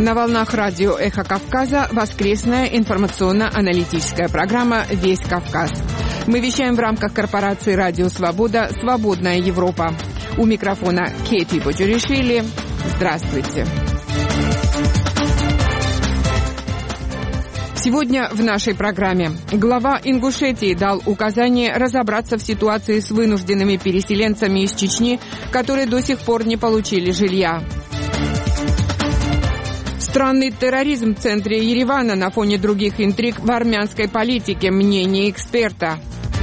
На волнах радио «Эхо Кавказа» воскресная информационно-аналитическая программа «Весь Кавказ». Мы вещаем в рамках корпорации «Радио Свобода. Свободная Европа». У микрофона Кети Боджуришвили. Здравствуйте. Сегодня в нашей программе глава Ингушетии дал указание разобраться в ситуации с вынужденными переселенцами из Чечни, которые до сих пор не получили жилья. Странный терроризм в центре Еревана на фоне других интриг в армянской политике. Мнение эксперта.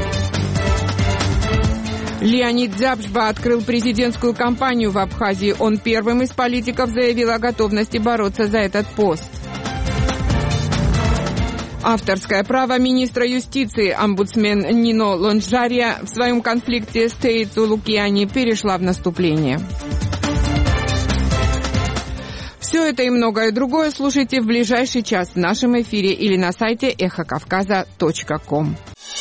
Леонид Дзябжба открыл президентскую кампанию в Абхазии. Он первым из политиков заявил о готовности бороться за этот пост. Авторское право министра юстиции, омбудсмен Нино Лонджария в своем конфликте с Тейцу Лукьяни перешла в наступление. Все это и многое другое слушайте в ближайший час в нашем эфире или на сайте эхокавказа.ком.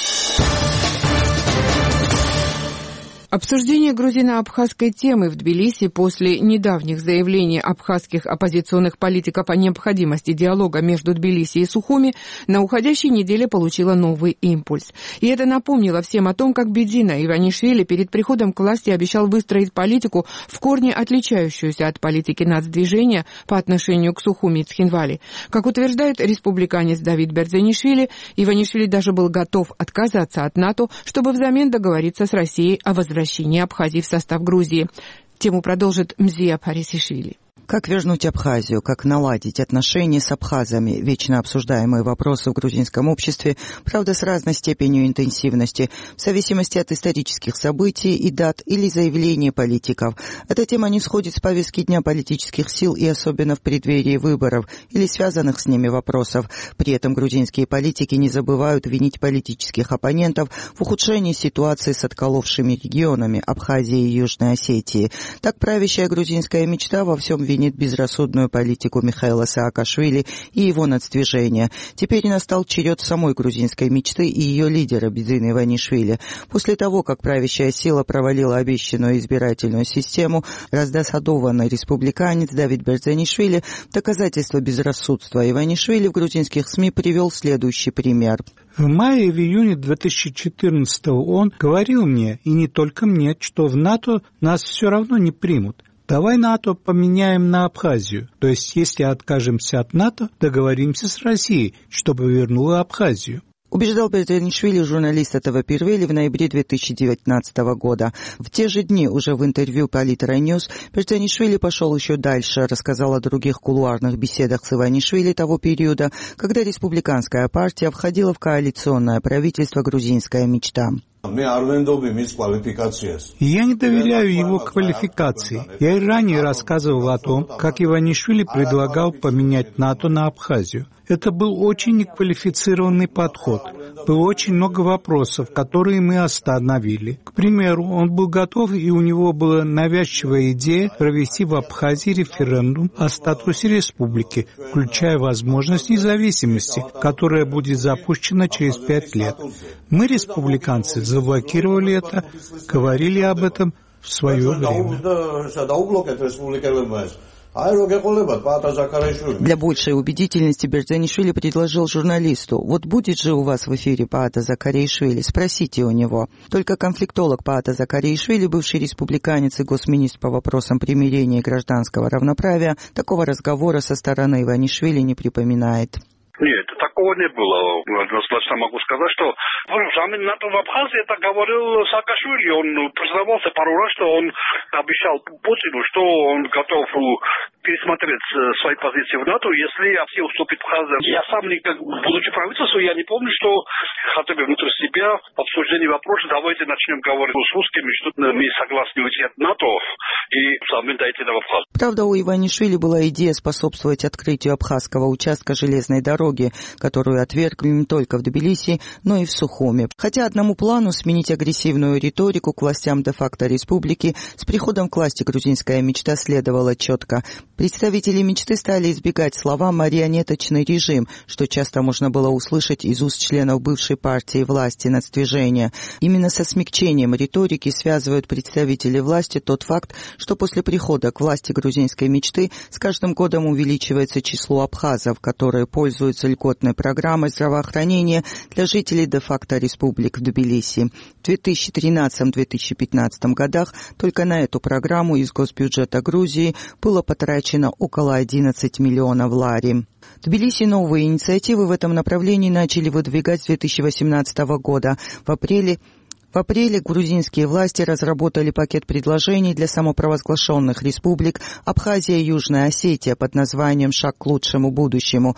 Обсуждение грузино-абхазской темы в Тбилиси после недавних заявлений абхазских оппозиционных политиков о необходимости диалога между Тбилиси и Сухуми на уходящей неделе получило новый импульс. И это напомнило всем о том, как Бедзина Иванишвили перед приходом к власти обещал выстроить политику, в корне отличающуюся от политики нацдвижения по отношению к Сухуми и Цхинвали. Как утверждает республиканец Давид Берзенишвили, Иванишвили даже был готов отказаться от НАТО, чтобы взамен договориться с Россией о возвращении Абхазии в состав Грузии. Тему продолжит Мзия Парисишвили. Как вернуть Абхазию, как наладить отношения с абхазами, вечно обсуждаемые вопросы в грузинском обществе, правда, с разной степенью интенсивности, в зависимости от исторических событий и дат или заявлений политиков. Эта тема не сходит с повестки дня политических сил и особенно в преддверии выборов или связанных с ними вопросов. При этом грузинские политики не забывают винить политических оппонентов в ухудшении ситуации с отколовшими регионами Абхазии и Южной Осетии. Так правящая грузинская мечта во всем винит безрассудную политику Михаила Саакашвили и его нацдвижения. Теперь настал черед самой грузинской мечты и ее лидера Бедзины Иванишвили. После того, как правящая сила провалила обещанную избирательную систему, раздосадованный республиканец Давид Берзенишвили в доказательство безрассудства Иванишвили в грузинских СМИ привел следующий пример. В мае и в июне 2014 он говорил мне, и не только мне, что в НАТО нас все равно не примут. Давай НАТО поменяем на Абхазию. То есть, если откажемся от НАТО, договоримся с Россией, чтобы вернула Абхазию. Убеждал Берзенишвили журналист этого Первели в ноябре 2019 года. В те же дни уже в интервью Политрайньюз Берзенишвили пошел еще дальше, рассказал о других кулуарных беседах с Иванишвили того периода, когда республиканская партия входила в коалиционное правительство «Грузинская мечта». Я не доверяю его квалификации. Я и ранее рассказывал о том, как Иванишвили предлагал поменять НАТО на Абхазию. Это был очень неквалифицированный подход. Было очень много вопросов, которые мы остановили. К примеру, он был готов, и у него была навязчивая идея провести в Абхазии референдум о статусе республики, включая возможность независимости, которая будет запущена через 5 лет. Мы, республиканцы, заблокировали это, говорили об этом в свое время. Для большей убедительности Берзенишвили предложил журналисту: «Вот будет же у вас в эфире Паата Закаришвили, спросите у него». Только конфликтолог Паата Закаришвили, бывший республиканец и госминистр по вопросам примирения и гражданского равноправия, такого разговора со стороны Иванишвили не припоминает. Нет, такого не было. Однозначно могу сказать, что взамен НАТО в Абхазии это говорил Саакашвили. Он признавался пару раз, что он обещал Путину, что он готов пересмотреть свои позиции в НАТО, если Россия уступит Абхазии. Я сам, будучи правительством, я не помню, что хотя бы внутри себя обсуждение вопроса, давайте начнем говорить с русскими, что мы согласны уйти от НАТО и взамен дойти до Абхазии. Правда, у Иванишвили была идея способствовать открытию абхазского участка железной дороги, которую отвергли не только в Тбилиси, но и в Сухуми. Хотя одному плану сменить агрессивную риторику к властям де-факто республики с приходом к власти грузинская мечта следовала четко. Представители мечты стали избегать слова «марионеточный режим», что часто можно было услышать из уст членов бывшей партии власти «Нацдвижения». Именно со смягчением риторики связывают представители власти тот факт, что после прихода к власти грузинской мечты с каждым годом увеличивается число абхазов, которые пользуются льготной программой здравоохранения для жителей де-факто республик в Тбилиси. В 2013-2015 годах только на эту программу из госбюджета Грузии было потрачено около 11 миллионов лари. В Тбилиси новые инициативы в этом направлении начали выдвигать с 2018 года. В апреле грузинские власти разработали пакет предложений для самопровозглашенных республик Абхазия и Южная Осетия под названием «Шаг к лучшему будущему».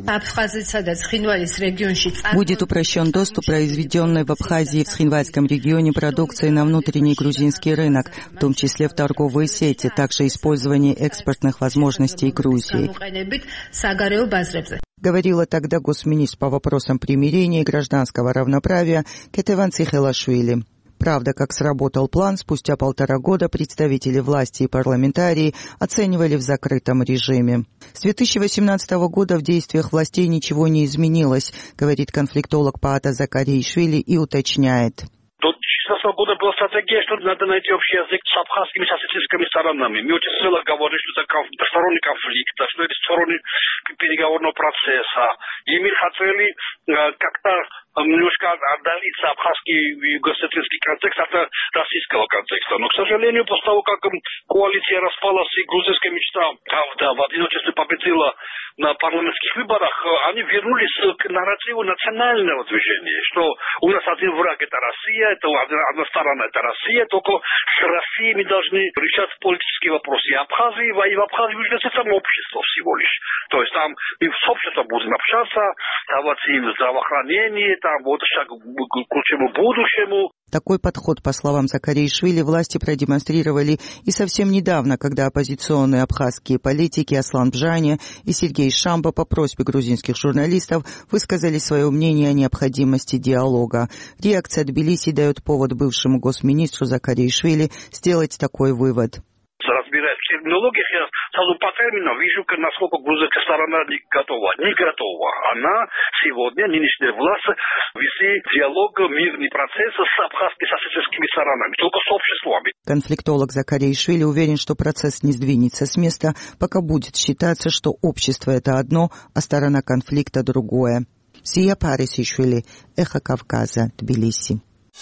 Будет упрощен доступ произведенной в Абхазии и в Схинвальском регионе продукции на внутренний грузинский рынок, в том числе в торговые сети, также использование экспортных возможностей Грузии. Говорила тогда госминистр по вопросам примирения и гражданского равноправия Кетеван Цихелашвили. Правда, как сработал план, спустя 1,5 года представители власти и парламентарии оценивали в закрытом режиме. С 2018 года в действиях властей ничего не изменилось, говорит конфликтолог Паата Закаришвили и уточняет. До 2016 года была стратегия, что надо найти общий язык с абхазскими соседскими сторонами. Мы очень смело говорили, что это двусторонний конфликт, что это сторонник переговорного процесса. И мы хотели как-то немножко отдалиться абхазский и юго-осетинский контекст от российского контекста. Но, к сожалению, после того, как коалиция распалась и грузинская мечта, правда, в одиночестве победила на парламентских выборах, они вернулись к нарративу национального движения, что у нас один враг – это Россия, это одна сторона – это Россия, только с Россией мы должны решать политические вопросы. И Абхазии, и в Абхазии уже это общество всего лишь. То есть там мы с обществом будем общаться, давать им здравоохранение, там вот шаг к лучшему будущему. Такой подход, по словам Закаришвили, власти продемонстрировали и совсем недавно, когда оппозиционные абхазские политики Аслан Бжаня и Сергей Шамба по просьбе грузинских журналистов высказали свое мнение о необходимости диалога. Реакция Тбилиси дает повод бывшему госминистру Закаришвили сделать такой вывод. Разбираясь в терминологиях, я сразу по терминам вижу, насколько грузинская сторона не готова. Не готова. Она сегодня, нынешняя власть, вести диалог, мирный процесс с абхазскими соседскими сторонами, только с обществами. Конфликтолог Закаришвили уверен, что процесс не сдвинется с места, пока будет считаться, что общество – это одно, а сторона конфликта – другое. Сия Парисишвили, Эхо Кавказа, Тбилиси.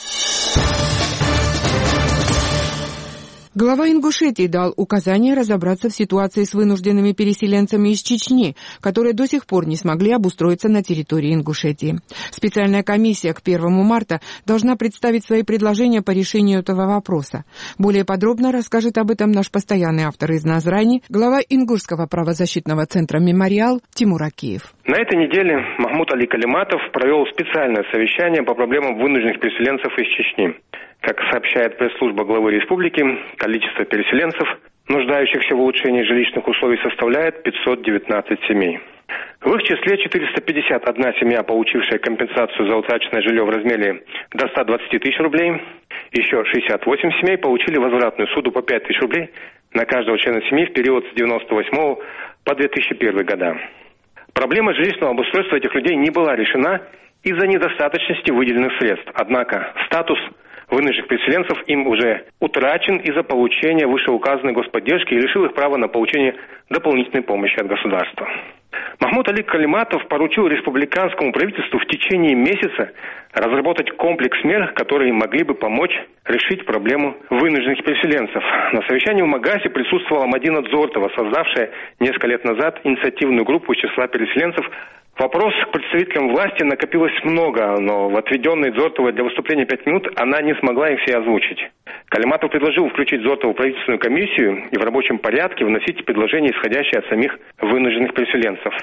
Глава Ингушетии дал указание разобраться в ситуации с вынужденными переселенцами из Чечни, которые до сих пор не смогли обустроиться на территории Ингушетии. Специальная комиссия к 1 марта должна представить свои предложения по решению этого вопроса. Более подробно расскажет об этом наш постоянный автор из Назрани, глава Ингушского правозащитного центра «Мемориал» Тимур Акиев. На этой неделе Махмуд Али Калиматов провел специальное совещание по проблемам вынужденных переселенцев из Чечни. Как сообщает пресс-служба главы республики, количество переселенцев, нуждающихся в улучшении жилищных условий, составляет 519 семей. В их числе 451 семья, получившая компенсацию за утраченное жилье в размере до 120 тысяч рублей. Еще 68 семей получили возвратную суду по 5 тысяч рублей на каждого члена семьи в период с 1998 по 2001 года. Проблема жилищного обустройства этих людей не была решена из-за недостаточности выделенных средств. Однако статус вынужденных переселенцев им уже утрачен из-за получения вышеуказанной господдержки и лишил их права на получение дополнительной помощи от государства. Махмуд Али Калиматов поручил республиканскому правительству в течение месяца разработать комплекс мер, которые могли бы помочь решить проблему вынужденных переселенцев. На совещании в Магасе присутствовала Мадина Дзортова, создавшая несколько лет назад инициативную группу из числа переселенцев. Вопрос к представителям власти накопилось много, но в отведенные Дзортовой для выступления 5 минут она не смогла их все озвучить. Калиматов предложил включить Дзортову в правительственную комиссию и в рабочем порядке вносить предложения, исходящие от самих вынужденных переселенцев.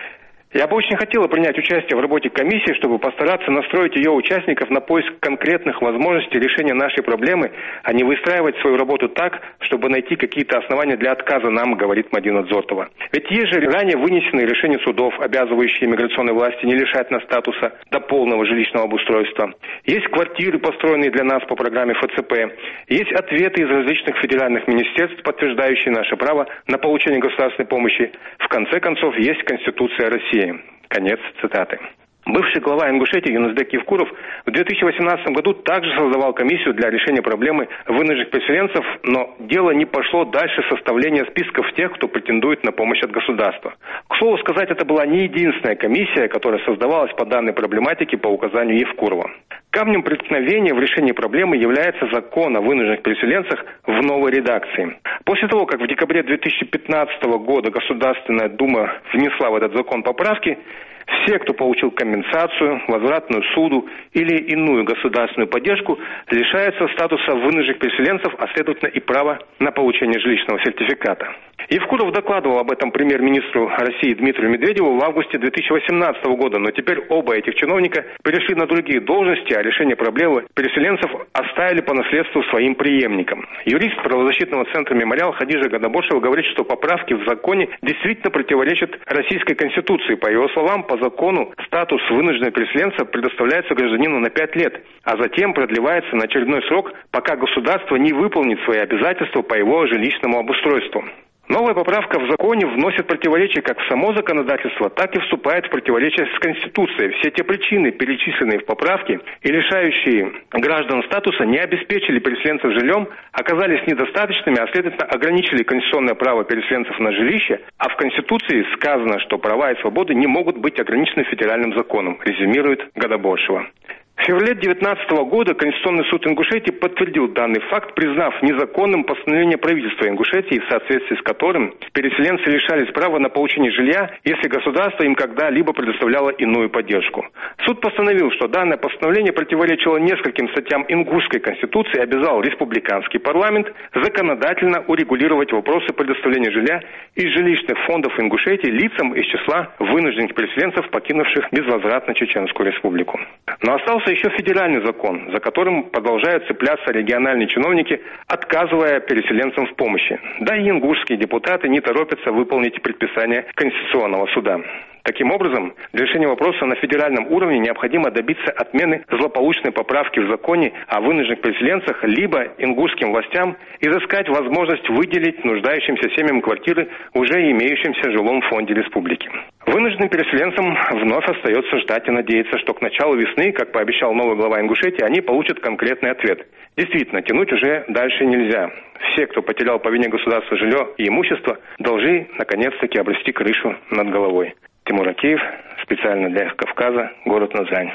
Я бы очень хотела принять участие в работе комиссии, чтобы постараться настроить ее участников на поиск конкретных возможностей решения нашей проблемы, а не выстраивать свою работу так, чтобы найти какие-то основания для отказа нам, говорит Мадина Дзотова. Ведь есть же ранее вынесенные решения судов, обязывающие миграционные власти не лишать нас статуса до полного жилищного обустройства. Есть квартиры, построенные для нас по программе ФЦП. Есть ответы из различных федеральных министерств, подтверждающие наше право на получение государственной помощи. В конце концов, есть Конституция России. Конец цитаты. Бывший глава Ингушетии Юнусбек Евкуров в 2018 году также создавал комиссию для решения проблемы вынужденных переселенцев, но дело не пошло дальше составления списков тех, кто претендует на помощь от государства. К слову сказать, это была не единственная комиссия, которая создавалась по данной проблематике по указанию Евкурова. Камнем преткновения в решении проблемы является закон о вынужденных переселенцах в новой редакции. После того, как в декабре 2015 года Государственная Дума внесла в этот закон поправки, все, кто получил компенсацию, возвратную суду или иную государственную поддержку, лишаются статуса вынужденных переселенцев, а следовательно и права на получение жилищного сертификата. Евкуров докладывал об этом премьер-министру России Дмитрию Медведеву в августе 2018 года, но теперь оба этих чиновника перешли на другие должности, а решение проблемы переселенцев оставили по наследству своим преемникам. Юрист правозащитного центра «Мемориал» Хадижа Гадабошева говорит, что поправки в законе действительно противоречат Российской Конституции. По его словам, по закону статус вынужденного переселенца предоставляется гражданину на 5 лет, а затем продлевается на очередной срок, пока государство не выполнит свои обязательства по его жилищному обустройству. Новая поправка в законе вносит противоречие как в само законодательство, так и вступает в противоречие с Конституцией. Все те причины, перечисленные в поправке и лишающие граждан статуса, не обеспечили переселенцев жильем, оказались недостаточными, а следовательно ограничили конституционное право переселенцев на жилище, а в Конституции сказано, что права и свободы не могут быть ограничены федеральным законом, резюмирует Гадабошева. В феврале 2019 года Конституционный суд Ингушетии подтвердил данный факт, признав незаконным постановление правительства Ингушетии, в соответствии с которым переселенцы лишались права на получение жилья, если государство им когда-либо предоставляло иную поддержку. Суд постановил, что данное постановление противоречило нескольким статьям Ингушской конституции и обязал республиканский парламент законодательно урегулировать вопросы предоставления жилья из жилищных фондов Ингушетии лицам из числа вынужденных переселенцев, покинувших безвозвратно Чеченскую республику. Но остался еще федеральный закон, за которым продолжают цепляться региональные чиновники, отказывая переселенцам в помощи. Да и ингушские депутаты не торопятся выполнить предписание Конституционного суда. Таким образом, для решения вопроса на федеральном уровне необходимо добиться отмены злополучной поправки в законе о вынужденных переселенцах, либо ингушским властям изыскать возможность выделить нуждающимся семьям квартиры в уже имеющемся жилом фонде республики. Вынужденным переселенцам вновь остается ждать и надеяться, что к началу весны, как пообещал новый глава Ингушетии, они получат конкретный ответ. Действительно, тянуть уже дальше нельзя. Все, кто потерял по вине государства жилье и имущество, должны наконец-таки обрести крышу над головой. Тимур Акиев, специально для «Эхо Кавказа», город Назрань.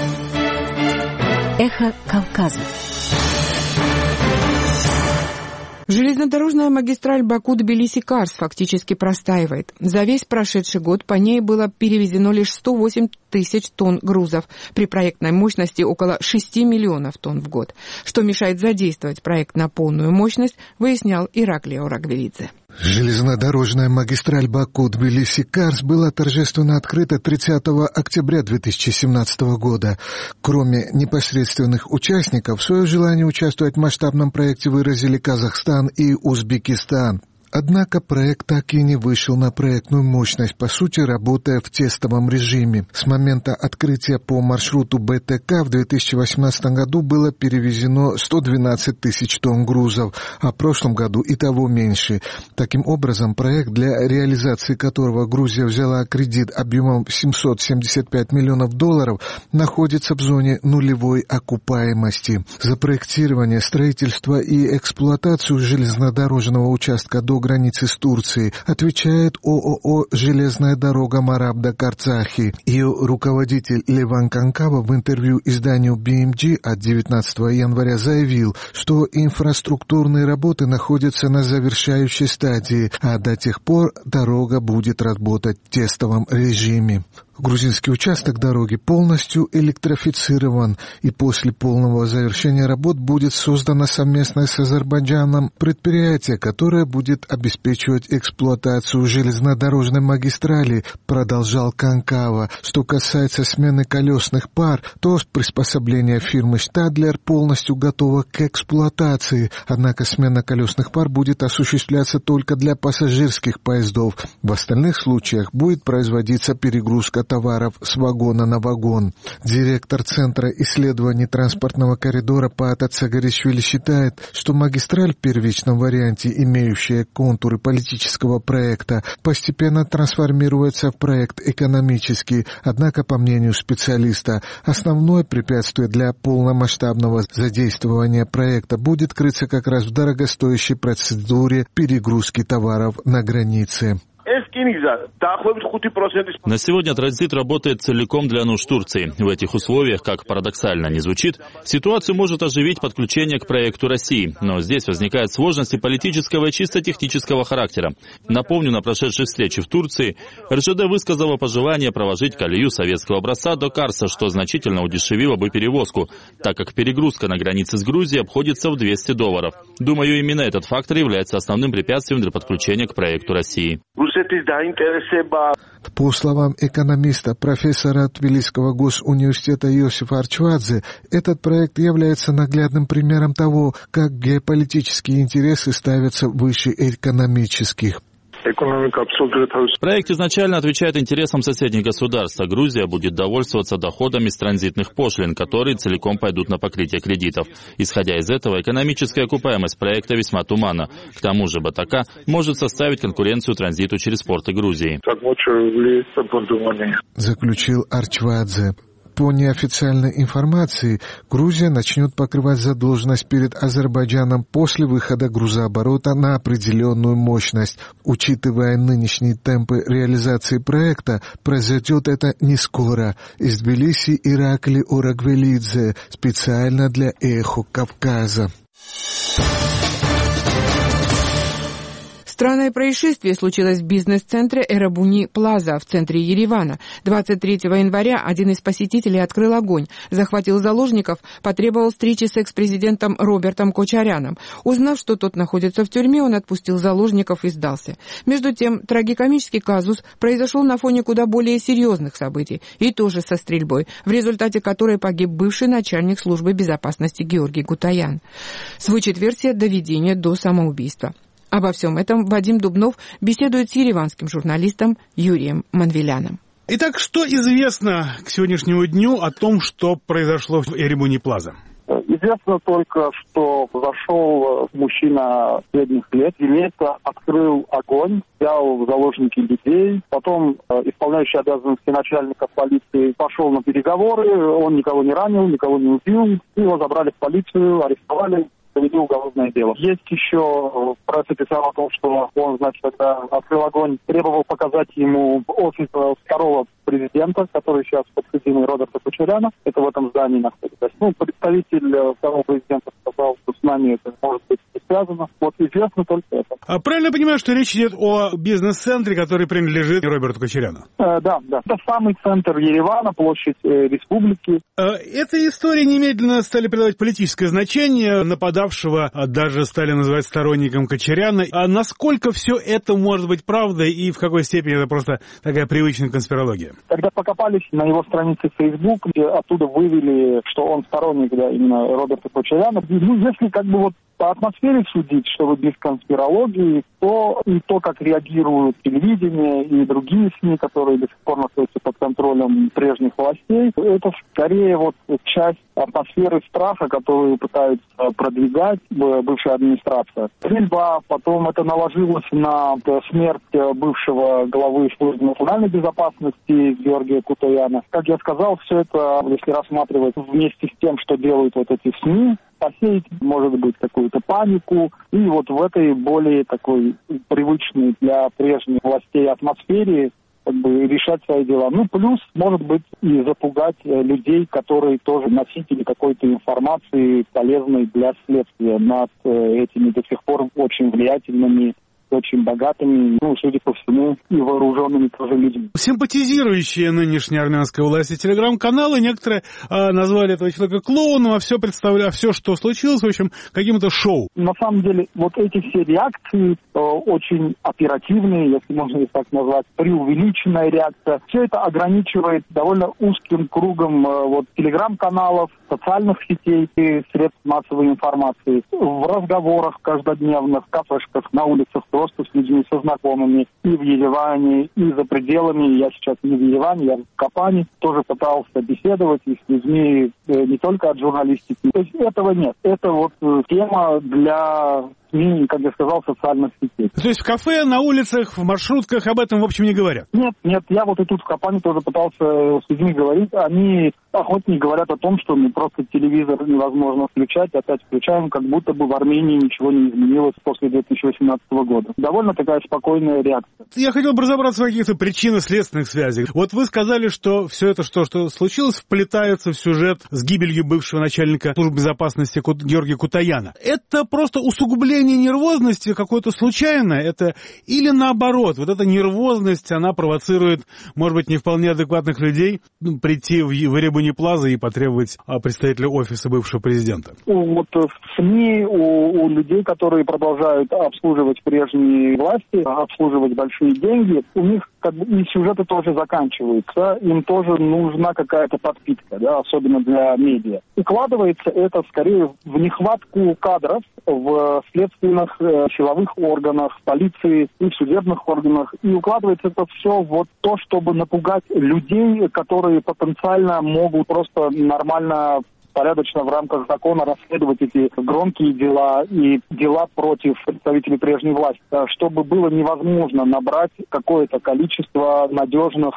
Эхо Кавказа. Железнодорожная магистраль Баку-Тбилиси-Карс фактически простаивает. За весь прошедший год по ней было перевезено лишь 108 тысяч тонн грузов при проектной мощности около 6 миллионов тонн в год. Что мешает задействовать проект на полную мощность, выяснял Ираклий Орагвелидзе. Железнодорожная магистраль Баку-Тбилиси-Карс была торжественно открыта 30 октября 2017 года. Кроме непосредственных участников, свое желание участвовать в масштабном проекте выразили Казахстан и Узбекистан. Однако проект так и не вышел на проектную мощность, по сути, работая в тестовом режиме. С момента открытия по маршруту БТК в 2018 году было перевезено 112 тысяч тонн грузов, а в прошлом году и того меньше. Таким образом, проект, для реализации которого Грузия взяла кредит объемом $775 миллионов, находится в зоне нулевой окупаемости. За проектирование, строительство и эксплуатацию железнодорожного участка до границы с Турцией отвечает ООО «Железная дорога Марабда-Карцахи». Ее руководитель Леван Канкава в интервью изданию BMG от 19 января заявил, что инфраструктурные работы находятся на завершающей стадии, а до тех пор дорога будет работать в тестовом режиме. Грузинский участок дороги полностью электрифицирован, и после полного завершения работ будет создано совместное с Азербайджаном предприятие, которое будет обеспечивать эксплуатацию железнодорожной магистрали, продолжал Канкава. Что касается смены колесных пар, то приспособление фирмы Штадлер полностью готово к эксплуатации, однако смена колесных пар будет осуществляться только для пассажирских поездов. В остальных случаях будет производиться перегрузка товаров с вагона на вагон. Директор Центра исследований транспортного коридора Паата Цагаришвили считает, что магистраль в первичном варианте, имеющая контуры политического проекта, постепенно трансформируется в проект экономический. Однако, по мнению специалиста, основное препятствие для полномасштабного задействования проекта будет крыться как раз в дорогостоящей процедуре перегрузки товаров на границе. На сегодня транзит работает целиком для нужд Турции. В этих условиях, как парадоксально не звучит, ситуацию может оживить подключение к проекту России. Но здесь возникают сложности политического и чисто технического характера. Напомню, на прошедшей встрече в Турции РЖД высказала пожелание проложить колею советского образца до Карса, что значительно удешевило бы перевозку, так как перегрузка на границе с Грузией обходится в $200. Думаю, именно этот фактор является основным препятствием для подключения к проекту России. По словам экономиста, профессора Тбилисского госуниверситета Иосифа Арчвадзе, этот проект является наглядным примером того, как геополитические интересы ставятся выше экономических. Проект изначально отвечает интересам соседних государств, а Грузия будет довольствоваться доходами с транзитных пошлин, которые целиком пойдут на покрытие кредитов. Исходя из этого, экономическая окупаемость проекта весьма туманна. К тому же БТК может составить конкуренцию транзиту через порты Грузии. Заключил Арчвадзе. По неофициальной информации, Грузия начнет покрывать задолженность перед Азербайджаном после выхода грузооборота на определенную мощность. Учитывая нынешние темпы реализации проекта, произойдет это не скоро. Из Тбилиси Иракли Орагвелидзе, специально для «Эхо Кавказа». Странное происшествие случилось в бизнес-центре Эребуни Плаза в центре Еревана. 23 января один из посетителей открыл огонь, захватил заложников, потребовал встречи с экс-президентом Робертом Кочаряном. Узнав, что тот находится в тюрьме, он отпустил заложников и сдался. Между тем, трагикомический казус произошел на фоне куда более серьезных событий, и тоже со стрельбой, в результате которой погиб бывший начальник службы безопасности Георгий Гутаян. Звучит версия доведения до самоубийства. Обо всем этом Вадим Дубнов беседует с ереванским журналистом Юрием Манвеляном. Итак, что известно к сегодняшнему дню о том, что произошло в Эребуни Плаза? Известно только, что зашел мужчина средних лет, имеется, открыл огонь, взял в заложники людей, потом исполняющий обязанности начальника полиции пошел на переговоры, он никого не ранил, никого не убил, его забрали в полицию, арестовали. Завели уголовное дело. Есть еще пресса писала о том, что он, значит, когда открыл огонь, требовал показать ему офис второго президента, который сейчас под подсудимый Роберта Кочаряна. Это в этом здании находится. Представитель второго президента сказал, что с нами это может быть не связано. Вот известно только это. А правильно я понимаю, что речь идет о бизнес-центре, который принадлежит Роберту Кочаряну? Да. Это самый центр Еревана, площадь республики. Этой истории немедленно стали придавать политическое значение. Нападавшего даже стали называть сторонником Кочаряна. А насколько все это может быть правдой и в какой степени это просто такая привычная конспирология? Когда покопались на его странице Facebook, оттуда вывели, что он сторонник, да, именно Роберта Кочаряна. Если как бы вот по атмосфере судить, чтобы без конспирологии, то и то, как реагируют телевидение и другие СМИ, которые до сих пор находятся под контролем прежних властей, это скорее вот часть атмосферы страха, которую пытаются продвигать бывшая администрация. Стрельба, потом это наложилось на смерть бывшего главы службы национальной безопасности Георгия Гутаяна. Как я сказал, все это, если рассматривать вместе с тем, что делают вот эти СМИ, посеять, может быть, какую-то панику. И вот в этой более такой привычной для прежних властей атмосфере как бы решать свои дела. Ну, плюс, может быть, и запугать людей, которые тоже носители какой-то информации, полезной для следствия над этими до сих пор очень влиятельными очень богатыми, судя по всему, и вооруженными тоже людьми. Симпатизирующие нынешней армянской власти телеграм-каналы, некоторые назвали этого человека клоуном, а все, что случилось, в общем, каким-то шоу. На самом деле, вот эти все реакции очень оперативные, если можно их так назвать, преувеличенная реакция, все это ограничивает довольно узким кругом телеграм-каналов, социальных сетей и средств массовой информации, в разговорах каждодневных, в кафешках, на улицах, просто с людьми, со знакомыми, и в Ереване, и за пределами. Я сейчас не в Ереване, я в Капане, тоже пытался беседовать и с людьми не только от журналистики. То есть этого нет. Это тема для СМИ, как я сказал, социальных сетей. То есть в кафе, на улицах, в маршрутках об этом, в общем, не говорят? Нет, я и тут в Капане тоже пытался с людьми говорить. Они охотнее говорят о том, что просто телевизор невозможно включать, опять включаем, как будто бы в Армении ничего не изменилось после 2018 года. Довольно такая спокойная реакция. Я хотел бы разобраться в каких-то причинно-следственных связях. Вот вы сказали, что все это, что случилось, вплетается в сюжет с гибелью бывшего начальника службы безопасности Георгия Кутаяна. Это просто усугубление нервозности какое-то случайное, это или наоборот, вот эта нервозность, она провоцирует, может быть, не вполне адекватных людей прийти в Еребуни Плаза и потребовать представителя офиса бывшего президента? В СМИ, у людей, которые продолжают обслуживать прежние власти, обслуживать большие деньги, у них и сюжеты тоже заканчиваются, им тоже нужна какая-то подпитка, особенно для медиа. Укладывается это скорее в нехватку кадров в следственных силовых органах, полиции и в судебных органах. И укладывается это все в то, чтобы напугать людей, которые потенциально могут просто нормально, порядочно в рамках закона расследовать эти громкие дела и дела против представителей прежней власти, чтобы было невозможно набрать какое-то количество надежных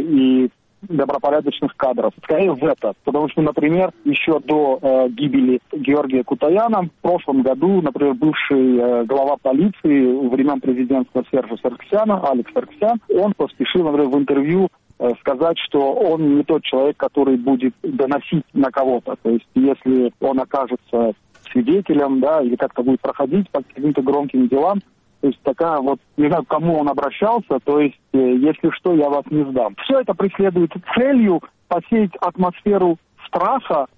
и добропорядочных кадров. Скорее в это. Потому что, например, еще до гибели Георгия Кутаяна в прошлом году, например, бывший глава полиции времен президентства Сержа Сарксяна, Алекс Сарксян, он поспешил, например, в интервью сказать, что он не тот человек, который будет доносить на кого-то. То есть, если он окажется свидетелем, или как-то будет проходить по каким-то громким делам, то есть такая не знаю, к кому он обращался, то есть, если что, я вас не сдам. Все это преследует целью посеять атмосферу страха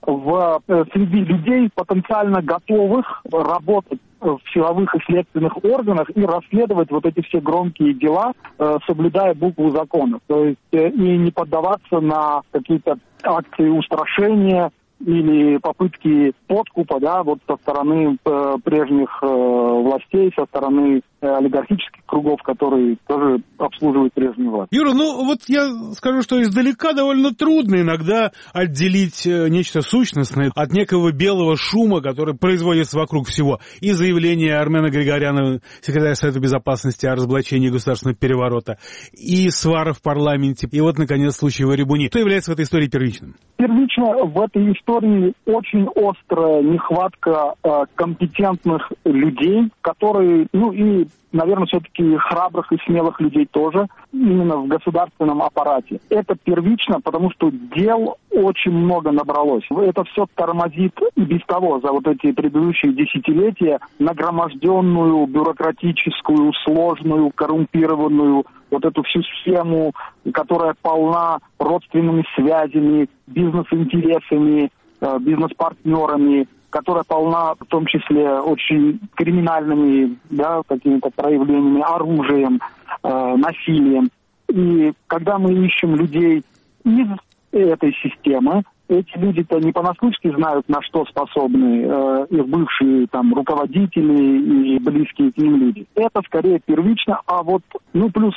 среди людей, потенциально готовых работать в силовых и следственных органах и расследовать эти все громкие дела, соблюдая букву закона. То есть и не поддаваться на какие-то акции устрашения или попытки подкупа, со стороны прежних властей, со стороны олигархических кругов, которые тоже обслуживают прежнюю власть. Юра, я скажу, что издалека довольно трудно иногда отделить нечто сущностное от некого белого шума, который производится вокруг всего. И заявление Армена Григоряна, секретаря Совета Безопасности, о разоблачении государственного переворота, и свара в парламенте, и наконец, случай в Еребуни. Что является в этой истории первичным? Первично в этой истории очень острая нехватка компетентных людей, которые, и, наверное, все-таки храбрых и смелых людей тоже, именно в государственном аппарате. Это первично, потому что дел очень много набралось. Это все тормозит и без того за эти предыдущие десятилетия нагроможденную, бюрократическую, сложную, коррумпированную эту всю схему, которая полна родственными связями, бизнес-интересами, бизнес-партнерами, которая полна в том числе очень криминальными какими-то проявлениями, оружием, насилием. И когда мы ищем людей из этой системы, эти люди-то не понаслышке знают, на что способны их бывшие руководители и близкие к ним люди. Это скорее первично, плюс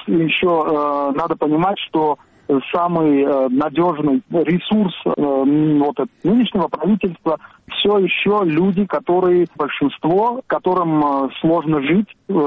еще надо понимать, что самый надежный ресурс нынешнего правительства все еще люди, которые большинство, которым сложно жить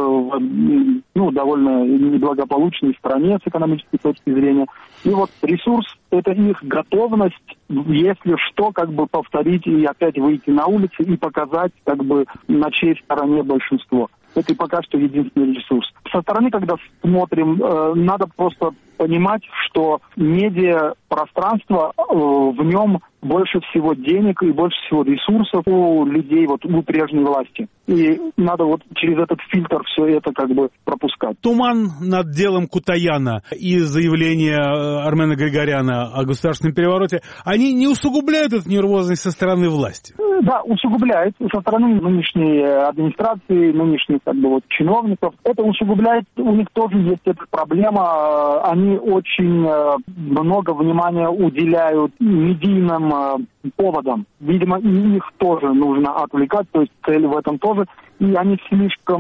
в довольно неблагополучной стране с экономической точки зрения. И ресурс – это их готовность, если что, повторить и опять выйти на улицы и показать, на чьей стороне большинство. Это пока что единственный ресурс. Со стороны, когда смотрим, надо просто понимать, что медиапространство, в нем больше всего денег и больше всего ресурсов у людей, вот у прежней власти. И надо вот через этот фильтр все это как бы пропускать. Туман над делом Кутаяна и заявления Армена Григоряна о государственном перевороте, они не усугубляют эту нервозность со стороны власти? Да, усугубляет со стороны нынешней администрации, нынешних как бы вот чиновников. Это усугубляет, у них тоже есть эта проблема. Они очень много внимания уделяют медийным поводам. Видимо, и их тоже нужно отвлекать, то есть цель в этом тоже. И они слишком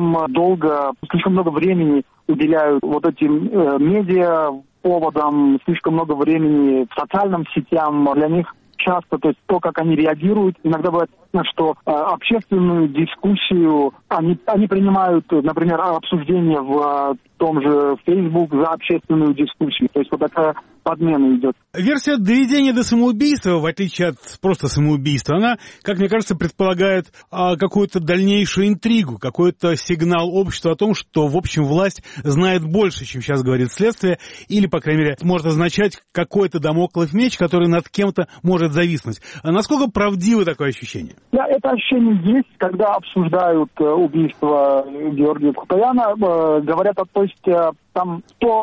много времени уделяют вот этим медиа поводам, слишком много времени в социальным сетям. Для них часто, то есть то, как они реагируют, иногда бывает, что общественную дискуссию они принимают, например, обсуждение в том же Facebook за общественную дискуссию. То есть вот такая подмена идет. Версия доведения до самоубийства, в отличие от просто самоубийства, она, как мне кажется, предполагает какую-то дальнейшую интригу, какой-то сигнал обществу о том, что, в общем, власть знает больше, чем сейчас говорит следствие, или, по крайней мере, может означать какой-то дамоклов меч, который над кем-то может зависнуть. А насколько правдиво такое ощущение? Да, это ощущение есть, когда обсуждают убийство Георгия Кутаяна, говорят, то есть там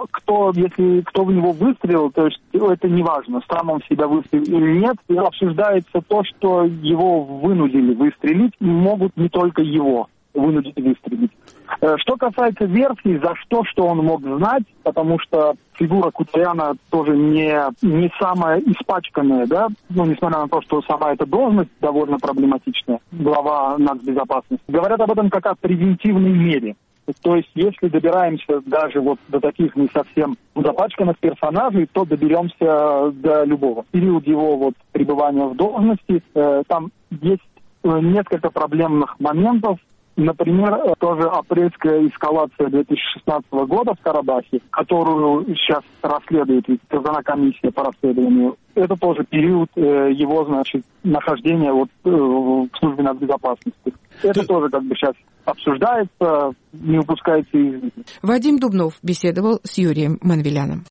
если кто в него выстрелил, то есть это не важно, сам он себя выстрелил или нет, и обсуждается то, что его вынудили выстрелить, могут не только его вынудить выстрелить. Что касается версии, за что он мог знать, потому что фигура Кутаяна тоже не самая испачканная, да, несмотря на то, что сама эта должность довольно проблематичная, глава нацбезопасности. Говорят об этом как о превентивной мере. То есть, если добираемся даже вот до таких не совсем запачканных персонажей, то доберемся до любого. В период его вот пребывания в должности там есть несколько проблемных моментов. Например, тоже апрельская эскалация 2016 года в Карабахе, которую сейчас расследует создана комиссия по расследованию. Это тоже период его, нахождения вот в службе нацбезопасности. Это тоже как бы сейчас обсуждается, не упускается из виду. Вадим Дубнов беседовал с Юрием Манвеляном.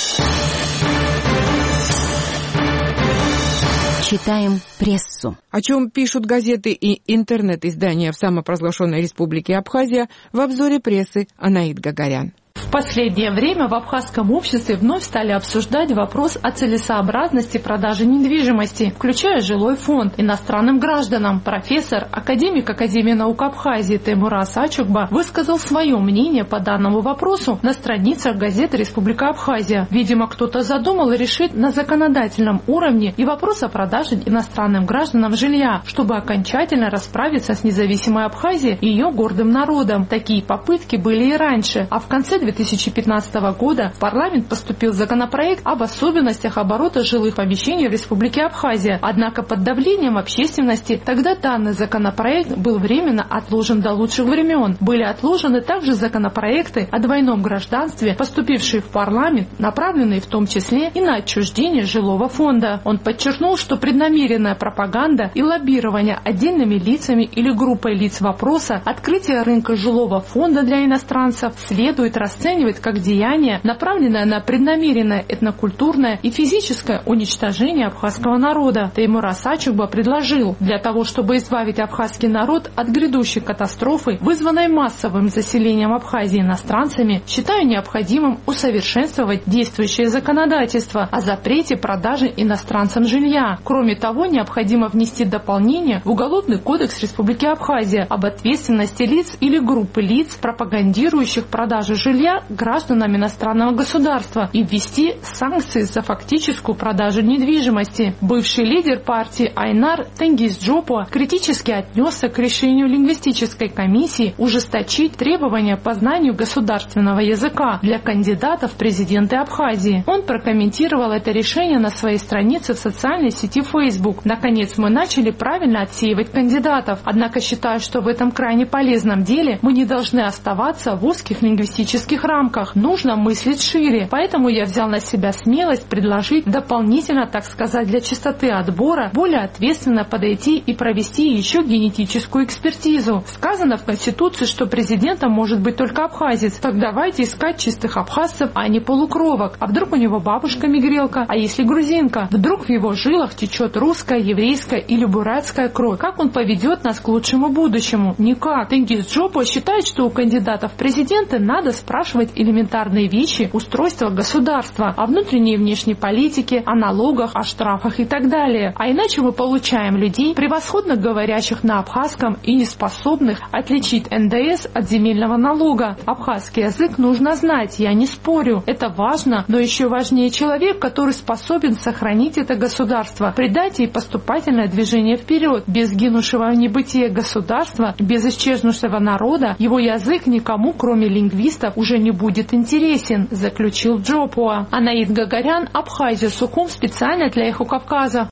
Читаем прессу. О чем пишут газеты и интернет-издания в самопровозглашенной республике Абхазия, в обзоре прессы Анаид Гагарян. В последнее время в абхазском обществе вновь стали обсуждать вопрос о целесообразности продажи недвижимости, включая жилой фонд, иностранным гражданам. Профессор, академик Академии наук Абхазии Теймурас Ачукба высказал свое мнение по данному вопросу на страницах газеты «Республика Абхазия». Видимо, кто-то задумал решить на законодательном уровне и вопрос о продаже иностранным гражданам жилья, чтобы окончательно расправиться с независимой Абхазией и ее гордым народом. Такие попытки были и раньше, а в конце 2015 года в парламент поступил законопроект об особенностях оборота жилых помещений в Республике Абхазия. Однако под давлением общественности тогда данный законопроект был временно отложен до лучших времен. Были отложены также законопроекты о двойном гражданстве, поступившие в парламент, направленные в том числе и на отчуждение жилого фонда. Он подчеркнул, что преднамеренная пропаганда и лоббирование отдельными лицами или группой лиц вопроса открытия рынка жилого фонда для иностранцев следует расценивать как деяние, направленное на преднамеренное этнокультурное и физическое уничтожение абхазского народа. Теймурас Ачукба предложил, для того, чтобы избавить абхазский народ от грядущей катастрофы, вызванной массовым заселением Абхазии иностранцами, считаю необходимым усовершенствовать действующее законодательство о запрете продажи иностранцам жилья. Кроме того, необходимо внести дополнение в Уголовный кодекс Республики Абхазия об ответственности лиц или группы лиц, пропагандирующих продажу жилья гражданам иностранного государства, и ввести санкции за фактическую продажу недвижимости. Бывший лидер партии Айнар Тенгиз Джопуа критически отнесся к решению лингвистической комиссии ужесточить требования по знанию государственного языка для кандидатов в президенты Абхазии. Он прокомментировал это решение на своей странице в социальной сети Facebook. Наконец, мы начали правильно отсеивать кандидатов, однако считаю, что в этом крайне полезном деле мы не должны оставаться в узких лингвистических этих рамках. Нужно мыслить шире. Поэтому я взял на себя смелость предложить дополнительно, так сказать, для чистоты отбора, более ответственно подойти и провести еще генетическую экспертизу. Сказано в Конституции, что президентом может быть только абхазец. Так давайте искать чистых абхазцев, а не полукровок. А вдруг у него бабушка мигрелка, а если грузинка? Вдруг в его жилах течет русская, еврейская или бурятская кровь? Как он поведет нас к лучшему будущему? Никак. Тенгиз Джопо считает, что у кандидатов в президенты надо спрашивать элементарные вещи устройства государства, о внутренней и внешней политике, о налогах, о штрафах и так далее. А иначе мы получаем людей, превосходно говорящих на абхазском и не способных отличить НДС от земельного налога. Абхазский язык нужно знать, я не спорю. Это важно, но еще важнее человек, который способен сохранить это государство, придать ей поступательное движение вперед. Без гинувшего в небытие государства, без исчезнувшего народа, его язык никому, кроме лингвистов, уже не будет интересен, заключил Джопуа. Анаид Гагарян, Абхазия, Сухум, специально для Эхо Кавказа.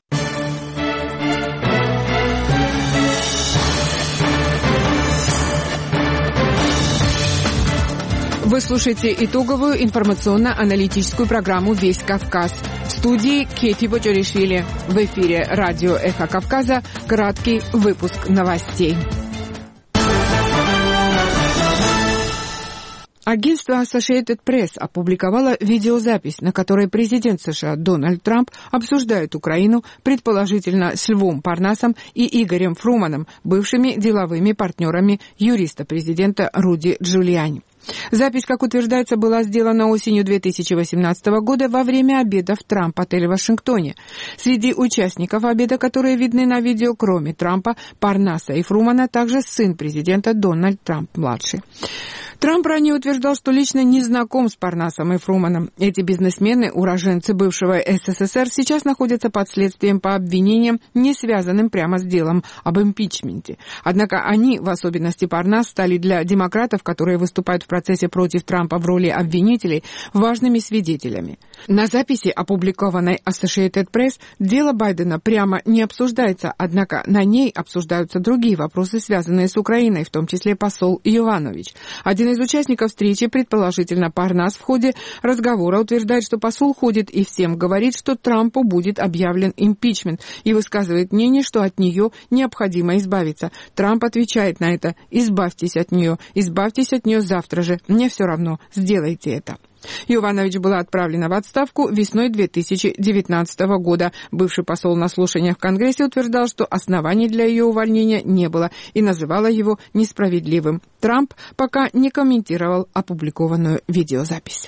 Вы слушаете итоговую информационно-аналитическую программу «Весь Кавказ». В студии Кети Бочаришвили. В эфире радио «Эхо Кавказа» краткий выпуск новостей. Агентство Associated Press опубликовало видеозапись, на которой президент США Дональд Трамп обсуждает Украину, предположительно с Львом Парнасом и Игорем Фруманом, бывшими деловыми партнерами юриста президента Руди Джулиани. Запись, как утверждается, была сделана осенью 2018 года во время обеда в Трамп-отеле в Вашингтоне. Среди участников обеда, которые видны на видео, кроме Трампа, Парнаса и Фрумана, также сын президента Дональд Трамп-младший. Трамп ранее утверждал, что лично не знаком с Парнасом и Фруманом. Эти бизнесмены, уроженцы бывшего СССР, сейчас находятся под следствием по обвинениям, не связанным прямо с делом об импичменте. Однако они, в особенности Парнас, стали для демократов, которые выступают в процессе против Трампа в роли обвинителей, важными свидетелями. На записи, опубликованной Associated Press, дело Байдена прямо не обсуждается, однако на ней обсуждаются другие вопросы, связанные с Украиной, в том числе посол Йованович. Один из участников встречи, предположительно Парнас, в ходе разговора утверждает, что посол ходит и всем говорит, что Трампу будет объявлен импичмент, и высказывает мнение, что от нее необходимо избавиться. Трамп отвечает на это: избавьтесь от нее завтра же, мне все равно, сделайте это. Йованович была отправлена в отставку весной 2019 года. Бывший посол на слушаниях в Конгрессе утверждал, что оснований для ее увольнения не было, и называла его несправедливым. Трамп пока не комментировал опубликованную видеозапись.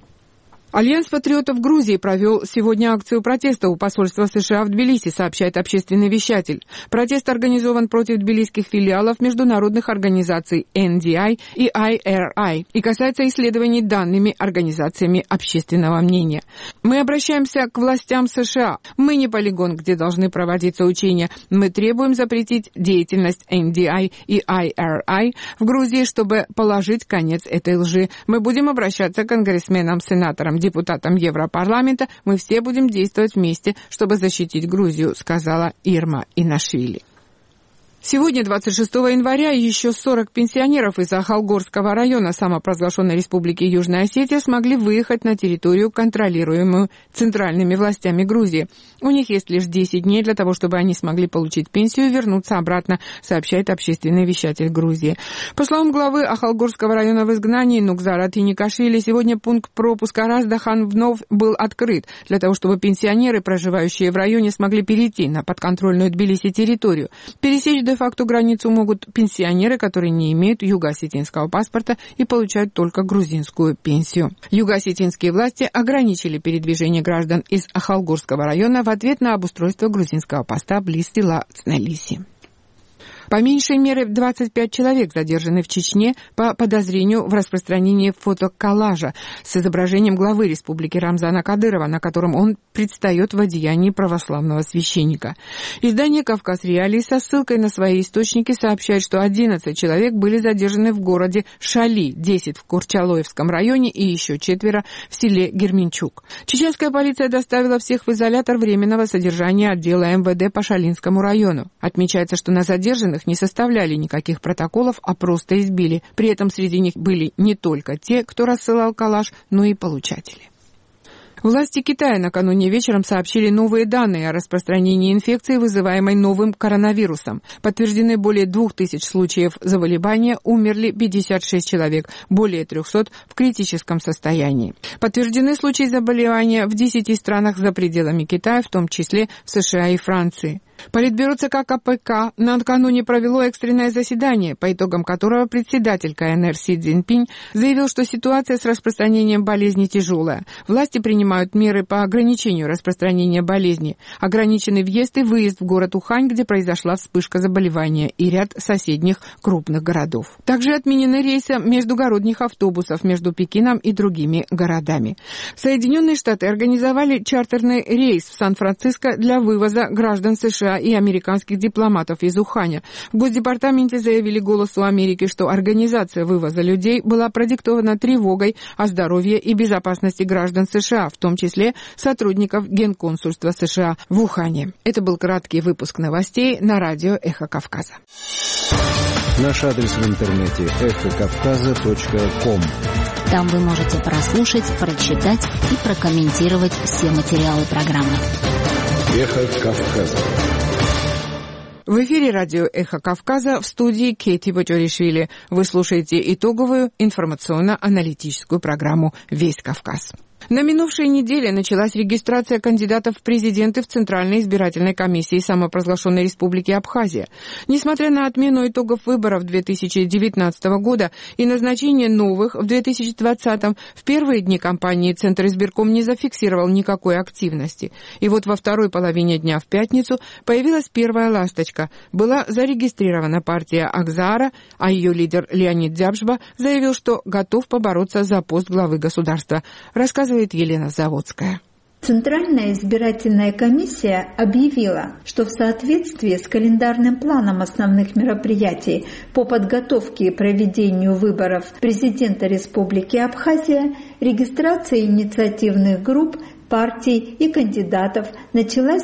Альянс патриотов Грузии провел сегодня акцию протеста у посольства США в Тбилиси, сообщает общественный вещатель. Протест организован против тбилисских филиалов международных организаций NDI и IRI и касается исследований данными организациями общественного мнения. Мы обращаемся к властям США. Мы не полигон, где должны проводиться учения. Мы требуем запретить деятельность NDI и IRI в Грузии, чтобы положить конец этой лжи. Мы будем обращаться к конгрессменам, сенаторам, депутатам Европарламента. Мы все будем действовать вместе, чтобы защитить Грузию, сказала Ирма Инашвили. Сегодня, 26 января, еще 40 пенсионеров из Ахалгорского района самопровозглашенной Республики Южная Осетия смогли выехать на территорию, контролируемую центральными властями Грузии. У них есть лишь 10 дней для того, чтобы они смогли получить пенсию и вернуться обратно, сообщает общественный вещатель Грузии. По словам главы Ахалгорского района в изгнании Нукзара Тиникашвили, сегодня пункт пропуска Раздахан вновь был открыт для того, чтобы пенсионеры, проживающие в районе, смогли перейти на подконтрольную Тбилиси территорию. Пересечь де-факто границу могут пенсионеры, которые не имеют юго-осетинского паспорта и получают только грузинскую пенсию. Юго-осетинские власти ограничили передвижение граждан из Ахалгорского района в ответ на обустройство грузинского поста близ села Цнелиси. По меньшей мере 25 человек задержаны в Чечне по подозрению в распространении фотоколлажа с изображением главы республики Рамзана Кадырова, на котором он предстает в одеянии православного священника. Издание «Кавказ Реалии» со ссылкой на свои источники сообщает, что 11 человек были задержаны в городе Шали, 10 в Курчалоевском районе и еще 4 в селе Герменчук. Чеченская полиция доставила всех в изолятор временного содержания отдела МВД по Шалинскому району. Отмечается, что на задержанных арестованных не составляли никаких протоколов, а просто избили. При этом среди них были не только те, кто рассылал калаш, но и получатели. Власти Китая накануне вечером сообщили новые данные о распространении инфекции, вызываемой новым коронавирусом. Подтверждены более 2000 случаев заболевания, умерли 56 человек, более 300 в критическом состоянии. Подтверждены случаи заболевания в 10 странах за пределами Китая, в том числе в США и Франции. Политбюро ЦК КПК накануне провело экстренное заседание, по итогам которого председатель КНР Си Цзиньпинь заявил, что ситуация с распространением болезни тяжелая. Власти принимают меры по ограничению распространения болезни. Ограничены въезд и выезд в город Ухань, где произошла вспышка заболевания, и ряд соседних крупных городов. Также отменены рейсы междугородних автобусов между Пекином и другими городами. Соединенные Штаты организовали чартерный рейс в Сан-Франциско для вывоза граждан США и американских дипломатов из Уханя. В Госдепартаменте заявили «Голосу Америки», что организация вывоза людей была продиктована тревогой о здоровье и безопасности граждан США, в том числе сотрудников Генконсульства США в Ухане. Это был краткий выпуск новостей на радио «Эхо Кавказа». Наш адрес в интернете эхокавказа.ком. Там вы можете прослушать, прочитать и прокомментировать все материалы программы. Эхо Кавказа. В эфире радио «Эхо Кавказа», в студии Кети Батюришвили. Вы слушаете итоговую информационно-аналитическую программу «Весь Кавказ». На минувшей неделе началась регистрация кандидатов в президенты в Центральной избирательной комиссии самопровозглашенной Республики Абхазия. Несмотря на отмену итогов выборов 2019 года и назначение новых в 2020, в первые дни кампании Центр избирком не зафиксировал никакой активности. И вот во второй половине дня в пятницу появилась первая ласточка. Была зарегистрирована партия Акзаара, а ее лидер Леонид Дзябжба заявил, что готов побороться за пост главы государства. Рассказывает Елена Заводская. Центральная избирательная комиссия объявила, что в соответствии с календарным планом основных мероприятий по подготовке и проведению выборов президента Республики Абхазия регистрация инициативных групп, партий и кандидатов началась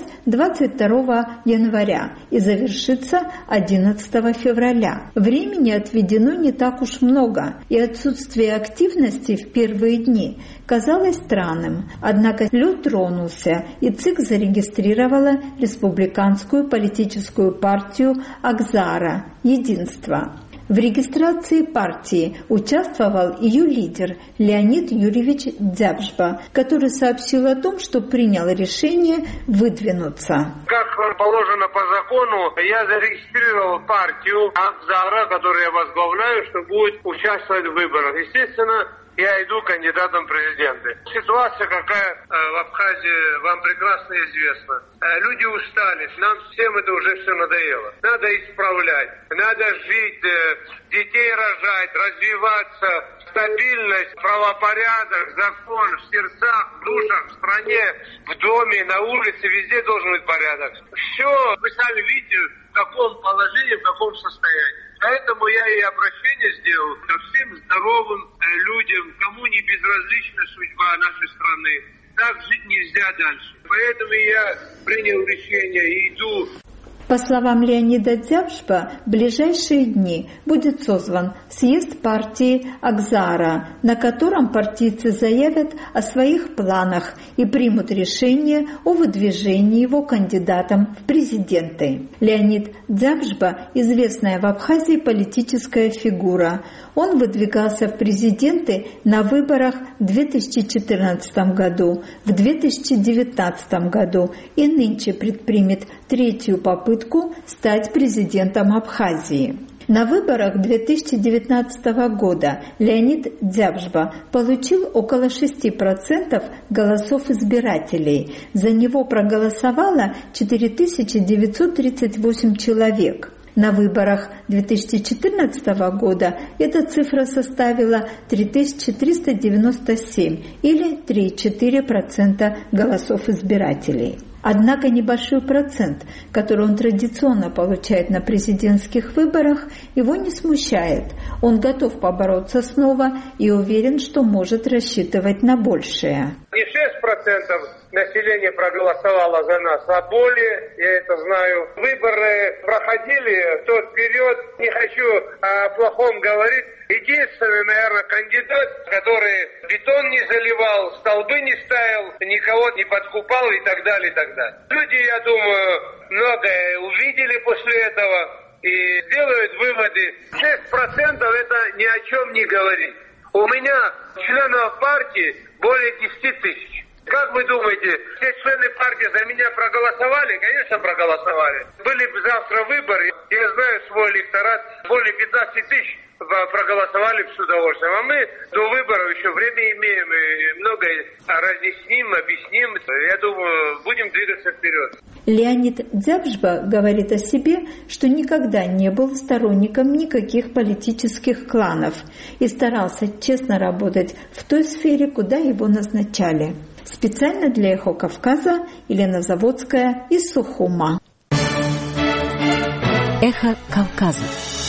22 января и завершится 11 февраля. Времени отведено не так уж много, и отсутствие активности в первые дни казалось странным. Однако лед тронулся, и ЦИК зарегистрировала республиканскую политическую партию Акзаара «Единство». В регистрации партии участвовал ее лидер Леонид Юрьевич Дзябжба, который сообщил о том, что принял решение выдвинуться. Как положено по закону, я зарегистрировал партию Акзаара, которую я возглавляю, что будет участвовать в выборах. Естественно, я иду кандидатом в президенты. Ситуация какая в Абхазии вам прекрасно известна. Люди устали, нам всем это уже все надоело. Надо исправлять, надо жить, детей рожать, развиваться. Стабильность, правопорядок, закон в сердцах, в душах, в стране, в доме, на улице, везде должен быть порядок. Все, вы сами видите, в каком положении, в каком состоянии. Поэтому я и обращение сделал ко всем здоровым людям, кому не безразлична судьба нашей страны. Так жить нельзя дальше. Поэтому я принял решение и иду. По словам Леонида Дзябжба, в ближайшие дни будет созван съезд партии Акзаара, на котором партийцы заявят о своих планах и примут решение о выдвижении его кандидатом в президенты. Леонид Дзябжба – известная в Абхазии политическая фигура. Он выдвигался в президенты на выборах в 2014 году, в 2019 году и нынче предпримет третью попытку стать президентом Абхазии. На выборах 2019 года Леонид Дзябжба получил около 6% голосов избирателей. За него проголосовало 4938 человек. На выборах 2014 года эта цифра составила 3397 или 3,4% голосов избирателей. Однако небольшой процент, который он традиционно получает на президентских выборах, его не смущает. Он готов побороться снова и уверен, что может рассчитывать на большее. Не 6%, населения проголосовало за нас, а более, я это знаю. Выборы проходили, то вперед, не хочу о плохом говорить. Единственный, наверное, кандидат, который бетон не заливал, столбы не ставил, никого не подкупал и так далее, и так далее. Люди, я думаю, многое увидели после этого и делают выводы. 6% это ни о чем не говорит. У меня членов партии более 10 тысяч. Как вы думаете, все члены партии за меня проголосовали? Конечно, проголосовали. Были бы завтра выборы, я знаю свой электорат, более 15 тысяч проголосовали бы с удовольствием. А мы до выборов еще время имеем, и многое разъясним, объясним. Я думаю, будем двигаться вперед. Леонид Дзябжба говорит о себе, что никогда не был сторонником никаких политических кланов и старался честно работать в той сфере, куда его назначали. Специально для «Эхо Кавказа» Елена Заводская из Сухума. «Эхо Кавказа».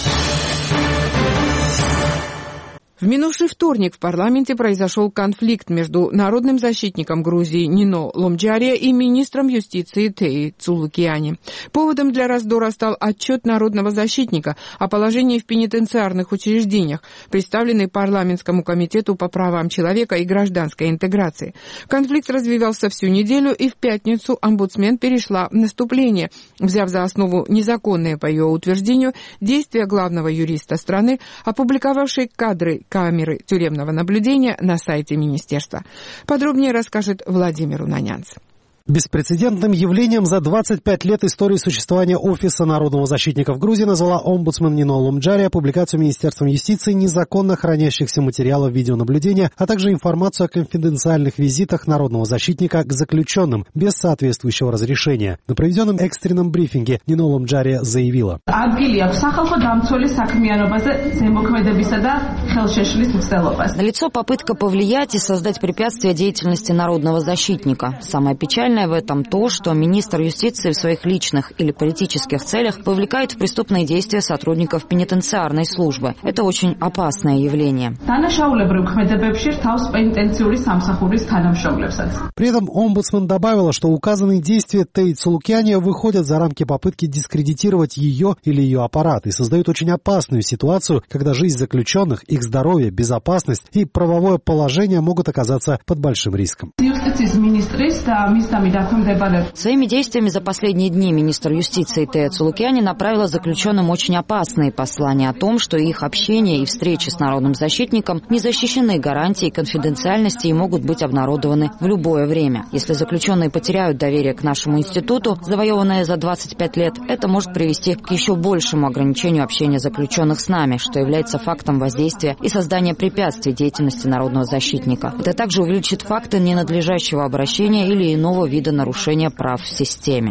В минувший вторник в парламенте произошел конфликт между народным защитником Грузии Нино Ломджария и министром юстиции Теи Цулукиани. Поводом для раздора стал отчет народного защитника о положении в пенитенциарных учреждениях, представленный парламентскому комитету по правам человека и гражданской интеграции. Конфликт развивался всю неделю, и в пятницу омбудсмен перешла в наступление, взяв за основу незаконные, по ее утверждению, действия главного юриста страны, опубликовавшей кадры камеры тюремного наблюдения на сайте министерства. Подробнее расскажет Владимир Унанянц. Беспрецедентным явлением за 25 лет истории существования Офиса народного защитника в Грузии назвала омбудсмен Нино Ломджария публикацию Министерством юстиции незаконно хранящихся материалов видеонаблюдения, а также информацию о конфиденциальных визитах народного защитника к заключенным без соответствующего разрешения. На проведенном экстренном брифинге Нино Ломджария заявила: налицо попытка повлиять и создать препятствия деятельности народного защитника. Самое печальное в этом то, что министр юстиции в своих личных или политических целях вовлекает в преступные действия сотрудников пенитенциарной службы. Это очень опасное явление. При этом омбудсмен добавила, что указанные действия Теи Цулукиани выходят за рамки попытки дискредитировать ее или ее аппарат и создают очень опасную ситуацию, когда жизнь заключенных, их здоровье, безопасность и правовое положение могут оказаться под большим риском. Своими действиями за последние дни министр юстиции Тея Цулукиани направила заключенным очень опасные послания о том, что их общение и встречи с народным защитником не защищены гарантией конфиденциальности и могут быть обнародованы в любое время. Если заключенные потеряют доверие к нашему институту, завоеванное за 25 лет, это может привести к еще большему ограничению общения заключенных с нами, что является фактом воздействия и создания препятствий деятельности народного защитника. Это также увеличит факты ненадлежащего обращения или иного вида нарушения прав в системе.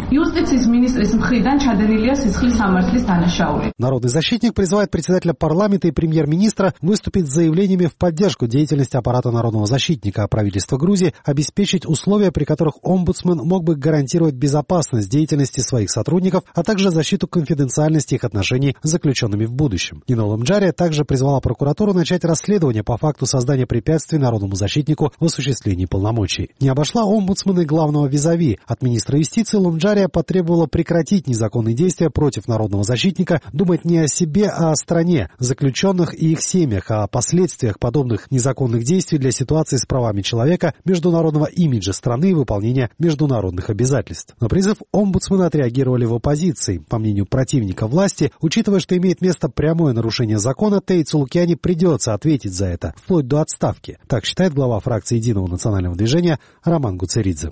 Народный защитник призывает председателя парламента и премьер-министра выступить с заявлениями в поддержку деятельности аппарата народного защитника, а правительство Грузии обеспечить условия, при которых омбудсмен мог бы гарантировать безопасность деятельности своих сотрудников, а также защиту конфиденциальности их отношений с заключенными в будущем. Нино Ломджария также призвала прокуратуру начать расследование по факту создания препятствий народному защитнику в осуществлении полномочий. Не обошла омбудсмена и главного визави. От министра юстиции Ломджария потребовала прекратить незаконные действия против народного защитника, думать не о себе, а о стране, заключенных и их семьях, о последствиях подобных незаконных действий для ситуации с правами человека, международного имиджа страны и выполнения международных обязательств. На призыв омбудсмена отреагировали в оппозиции. По мнению противника власти, учитывая, что имеет место прямое нарушение закона, Теи Цулукиани придется ответить за это, вплоть до отставки. Так считает глава фракции Единого национального движения Роман Гуцеридзе.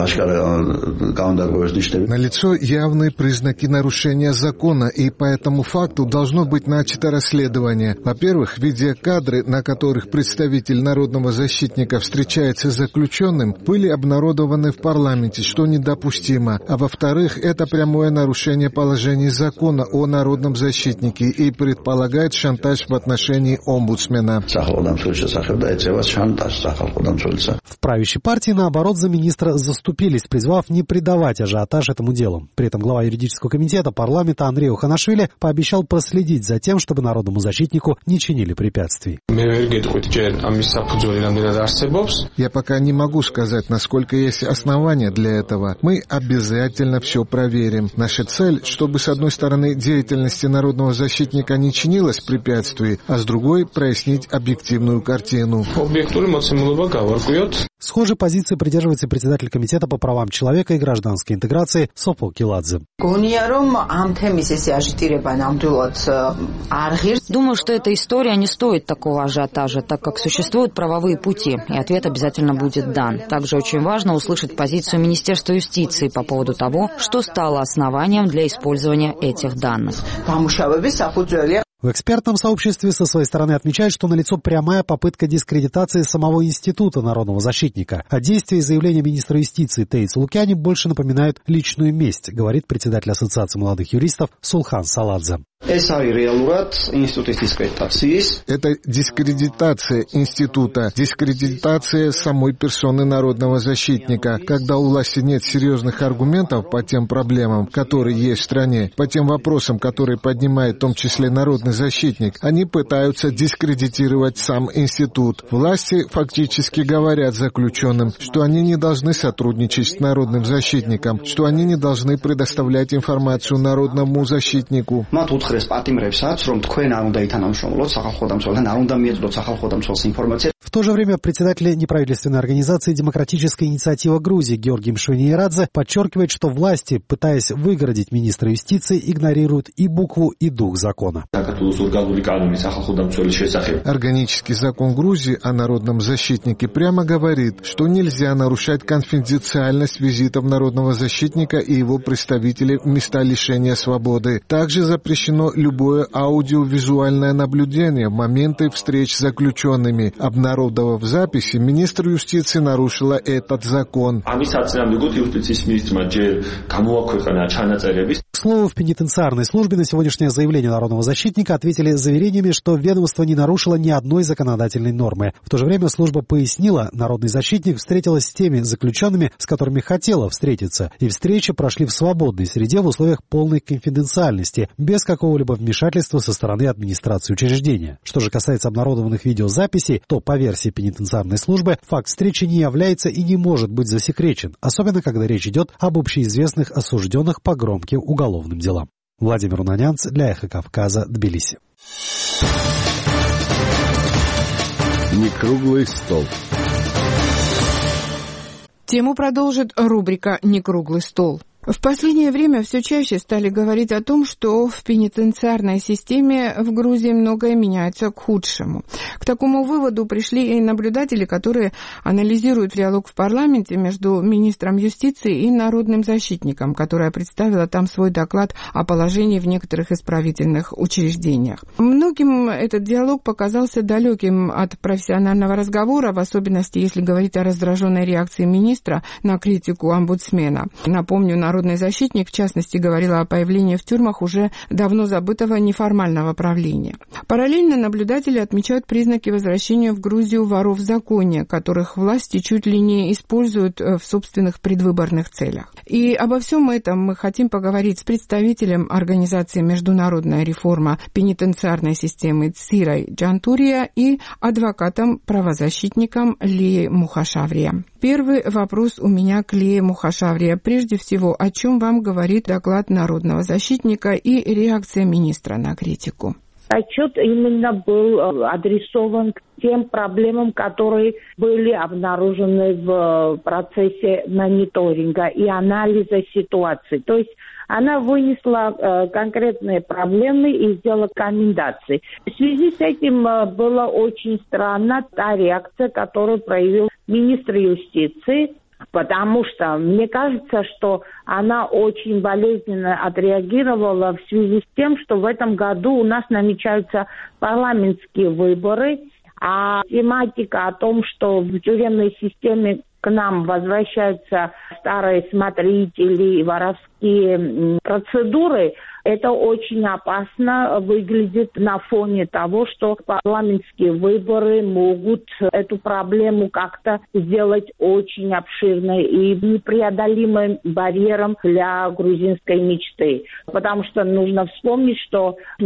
Налицо явные признаки нарушения закона, и по этому факту должно быть начато расследование. Во-первых, видеокадры, на которых представитель народного защитника встречается с заключенным, были обнародованы в парламенте, что недопустимо. А во-вторых, это прямое нарушение положений закона о народном защитнике и предполагает шантаж в отношении омбудсмена. В правящей партии партии, наоборот, за министра заступились, призвав не придавать ажиотаж этому делу. При этом глава юридического комитета парламента Андрей Оханашвили пообещал проследить за тем, чтобы народному защитнику не чинили препятствий. Я пока не могу сказать, насколько есть основания для этого. Мы обязательно все проверим. Наша цель, чтобы с одной стороны деятельности народного защитника не чинилось препятствий, а с другой прояснить объективную картину. Схожей позиции придерживается председатель комитета по правам человека и гражданской интеграции Сопол Киладзе. Думаю, что эта история не стоит такого ажиотажа, так как существуют правовые пути, и ответ обязательно будет дан. Также очень важно услышать позицию Министерства юстиции по поводу того, что стало основанием для использования этих данных. В экспертном сообществе со своей стороны отмечают, что налицо прямая попытка дискредитации самого института народного защитника. А действия и заявления министра юстиции Теи Цулукяни больше напоминают личную месть, говорит председатель Ассоциации молодых юристов Сулхан Саладзе. Это дискредитация института, дискредитация самой персоны народного защитника. Когда у власти нет серьезных аргументов по тем проблемам, которые есть в стране, по тем вопросам, которые поднимает в том числе народный защитник, они пытаются дискредитировать сам институт. Власти фактически говорят заключенным, что они не должны сотрудничать с народным защитником, что они не должны предоставлять информацию народному защитнику. В то же время председатель неправительственной организации «Демократическая инициатива Грузии» Георгий Мшвениерадзе подчеркивает, что власти, пытаясь выгородить министра юстиции, игнорируют и букву, и дух закона. Органический закон Грузии о народном защитнике прямо говорит, что нельзя нарушать конфиденциальность визитов народного защитника и его представителей в места лишения свободы. Также запрещено любое аудиовизуальное наблюдение в моменты встреч с заключенными. Обнародовав записи, министр юстиции нарушила этот закон. К слову, в пенитенциарной службе на сегодняшнее заявление народного защитника ответили заверениями, что ведомство не нарушило ни одной законодательной нормы. В то же время служба пояснила, народный защитник встретилась с теми заключенными, с которыми хотела встретиться, и встречи прошли в свободной среде в условиях полной конфиденциальности, без какого-либо вмешательства со стороны администрации учреждения. Что же касается обнародованных видеозаписей, то, по версии пенитенциарной службы, факт встречи не является и не может быть засекречен, особенно когда речь идет об общеизвестных осужденных по громким уголовным делам. Владимир Унанянц для «Эхо Кавказа», Тбилиси. Некруглый стол. Тему продолжит рубрика «Некруглый стол». В последнее время все чаще стали говорить о том, что в пенитенциарной системе в Грузии многое меняется к худшему. К такому выводу пришли и наблюдатели, которые анализируют диалог в парламенте между министром юстиции и народным защитником, которая представила там свой доклад о положении в некоторых исправительных учреждениях. Многим этот диалог показался далеким от профессионального разговора, в особенности если говорить о раздраженной реакции министра на критику омбудсмена. Напомню, народный защитник, в частности, говорила о появлении в тюрьмах уже давно забытого неформального правления. Параллельно наблюдатели отмечают признаки возвращения в Грузию воров в законе, которых власти чуть ли не используют в собственных предвыборных целях. И обо всем этом мы хотим поговорить с представителем организации «Международная реформа пенитенциарной системы» Цирой Джантурия и адвокатом-правозащитником Лией Мухашаврия. Первый вопрос у меня к Лие Мухашаврия. Прежде всего, о чем вам говорит доклад народного защитника и реакция министра на критику? Отчет именно был адресован к тем проблемам, которые были обнаружены в процессе мониторинга и анализа ситуации. То есть она вынесла конкретные проблемы и сделала рекомендации. В связи с этим была очень странна та реакция, которую проявил министр юстиции, потому что мне кажется, что она очень болезненно отреагировала в связи с тем, что в этом году у нас намечаются парламентские выборы, а тематика о том, что в тюремной системе к нам возвращаются старые смотрители и воровские процедуры, Это очень опасно выглядит на фоне того, что парламентские выборы могут эту проблему как-то сделать очень обширной и непреодолимым барьером для грузинской мечты. Потому что нужно вспомнить, что в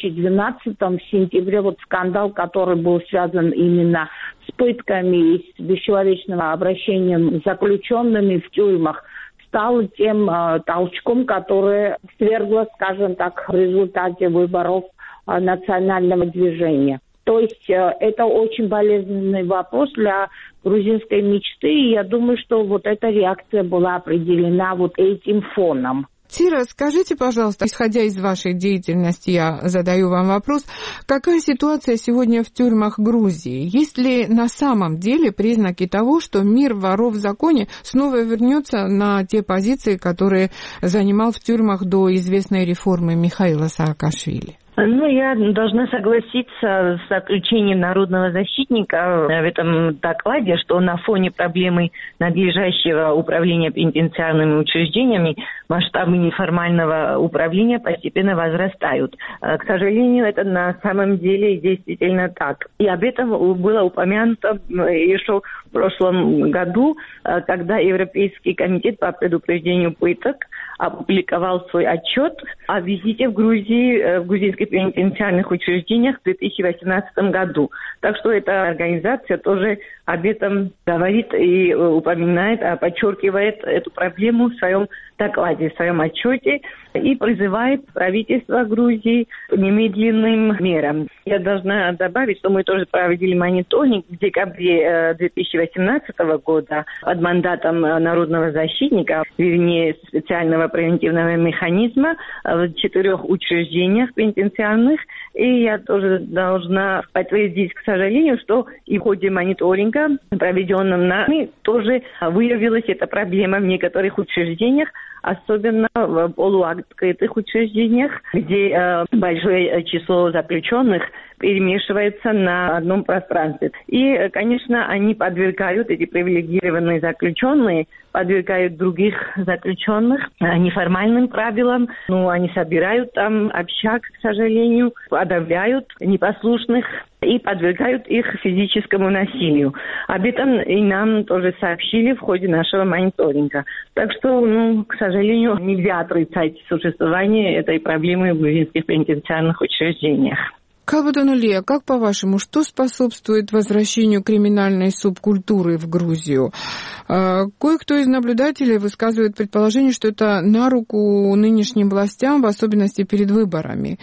2012 в сентябре скандал, который был связан именно с пытками и с бесчеловечным обращением с заключенными в тюрьмах, стало тем толчком, который свергло, скажем так, в результате выборов национального движения. То есть это очень болезненный вопрос для грузинской мечты, и я думаю, что эта реакция была определена этим фоном. Тира, скажите, пожалуйста, исходя из вашей деятельности, я задаю вам вопрос, какая ситуация сегодня в тюрьмах Грузии? Есть ли на самом деле признаки того, что мир воров в законе снова вернется на те позиции, которые занимал в тюрьмах до известной реформы Михаила Саакашвили? Я должна согласиться с заключением народного защитника в этом докладе, что на фоне проблемы надлежащего управления пенитенциарными учреждениями масштабы неформального управления постепенно возрастают. К сожалению, это на самом деле действительно так. И об этом было упомянуто еще в прошлом году, когда Европейский комитет по предупреждению пыток опубликовал свой отчет о визите в Грузии, в грузинских пенитенциарных учреждениях в 2018 году. Так что эта организация тоже об этом говорит и упоминает, подчеркивает эту проблему в своем докладе, в своем отчете и призывает правительство Грузии к немедленным мерам. Я должна добавить, что мы тоже проводили мониторинг в декабре 2018 года под мандатом народного защитника, вернее, специального превентивного механизма в 4 учреждениях пенитенциарных. И я тоже должна подтвердить, к сожалению, что и в ходе мониторинга, проведенном нами, тоже выявилась эта проблема в некоторых учреждениях, особенно в полуоткрытых учреждениях, где большое число заключенных перемешивается на одном пространстве. И, конечно, они подвергают, эти привилегированные заключенные, подвергают других заключенных неформальным правилам. Они собирают там общак, к сожалению, подавляют непослушных и подвергают их физическому насилию. Об этом и нам тоже сообщили в ходе нашего мониторинга. Так что, к сожалению, нельзя отрицать существование этой проблемы в грузинских пенитенциарных учреждениях. Калбатонулия, как по-вашему, что способствует возвращению криминальной субкультуры в Грузию? Кое-кто из наблюдателей высказывает предположение, что это на руку нынешним властям, в особенности перед выборами.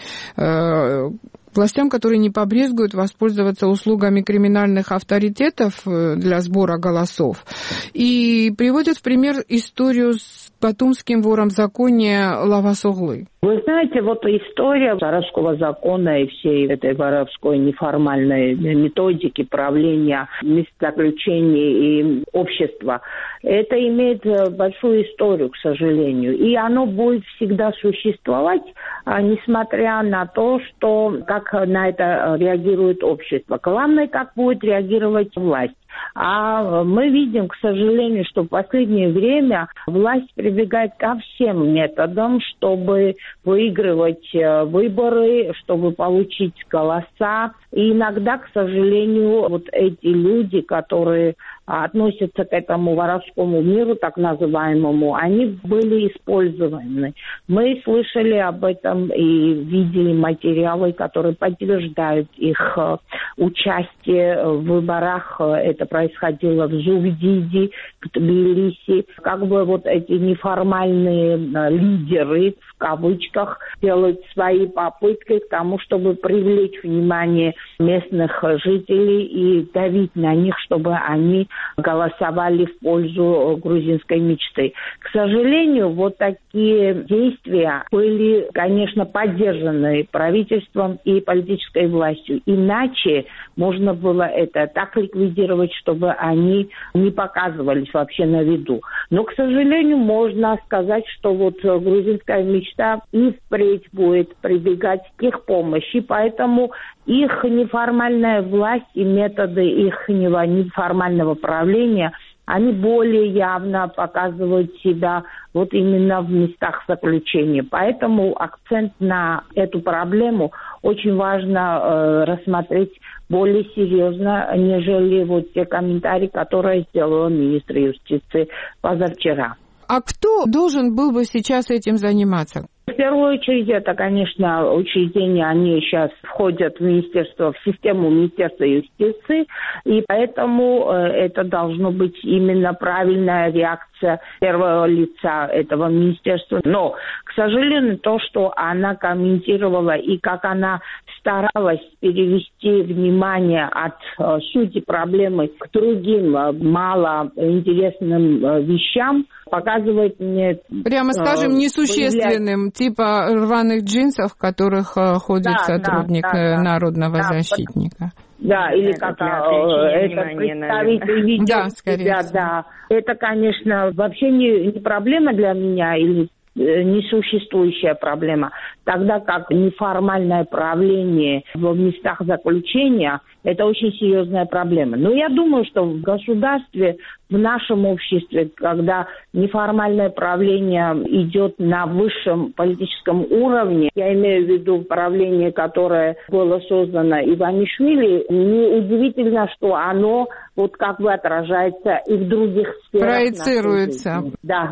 Властям, которые не побрезгуют воспользоваться услугами криминальных авторитетов для сбора голосов. И приводят в пример историю с батумским вором в законе Лавас Оглы. Вы знаете, история воровского закона и всей этой воровской неформальной методики правления мест заключения и общества, это имеет большую историю, к сожалению. И оно будет всегда существовать, несмотря на то, что как на это реагирует общество. Главное, как будет реагировать власть. А мы видим, к сожалению, что в последнее время власть прибегает ко всем методам, чтобы выигрывать выборы, чтобы получить голоса. И иногда, к сожалению, эти люди, которые относятся к этому воровскому миру, так называемому, они были использованы. Мы слышали об этом и видели материалы, которые подтверждают их участие в выборах. Это происходило в Зувдиди, в Тбилиси. Эти неформальные лидеры, в кавычках, делают свои попытки к тому, чтобы привлечь внимание местных жителей и давить на них, чтобы они голосовали в пользу грузинской мечты. К сожалению, такие действия были, конечно, поддержаны правительством и политической властью. Иначе можно было это так ликвидировать, чтобы они не показывались вообще на виду. Но, к сожалению, можно сказать, что грузинская мечта и впредь будет прибегать к их помощи, поэтому их неформальная власть и методы их неформального правления, они более явно показывают себя вот именно в местах заключения. Поэтому акцент на эту проблему очень важно рассмотреть более серьезно, нежели вот те комментарии, которые сделала министр юстиции позавчера. А кто должен был бы сейчас этим заниматься? В первую очередь, это, конечно, учреждения, они сейчас входят в систему Министерства юстиции, и поэтому это должно быть именно правильная реакция первого лица этого министерства. Но, к сожалению, то, что она комментировала и как она старалась перевести внимание от сути проблемы к другим малоинтересным вещам, показывает мне... Прямо скажем, несущественным, типа рваных джинсов, в которых ходит сотрудник народного защитника. Да, или как это представитель ведет себя, да. Это, конечно, вообще не проблема для меня или несуществующая проблема. Тогда как неформальное правление в местах заключения – это очень серьезная проблема. Но я думаю, что в государстве, в нашем обществе, когда неформальное правление идет на высшем политическом уровне, я имею в виду правление, которое было создано Иванишвили, неудивительно, что оно вот как бы отражается и в других сферах. Проецируется. Да.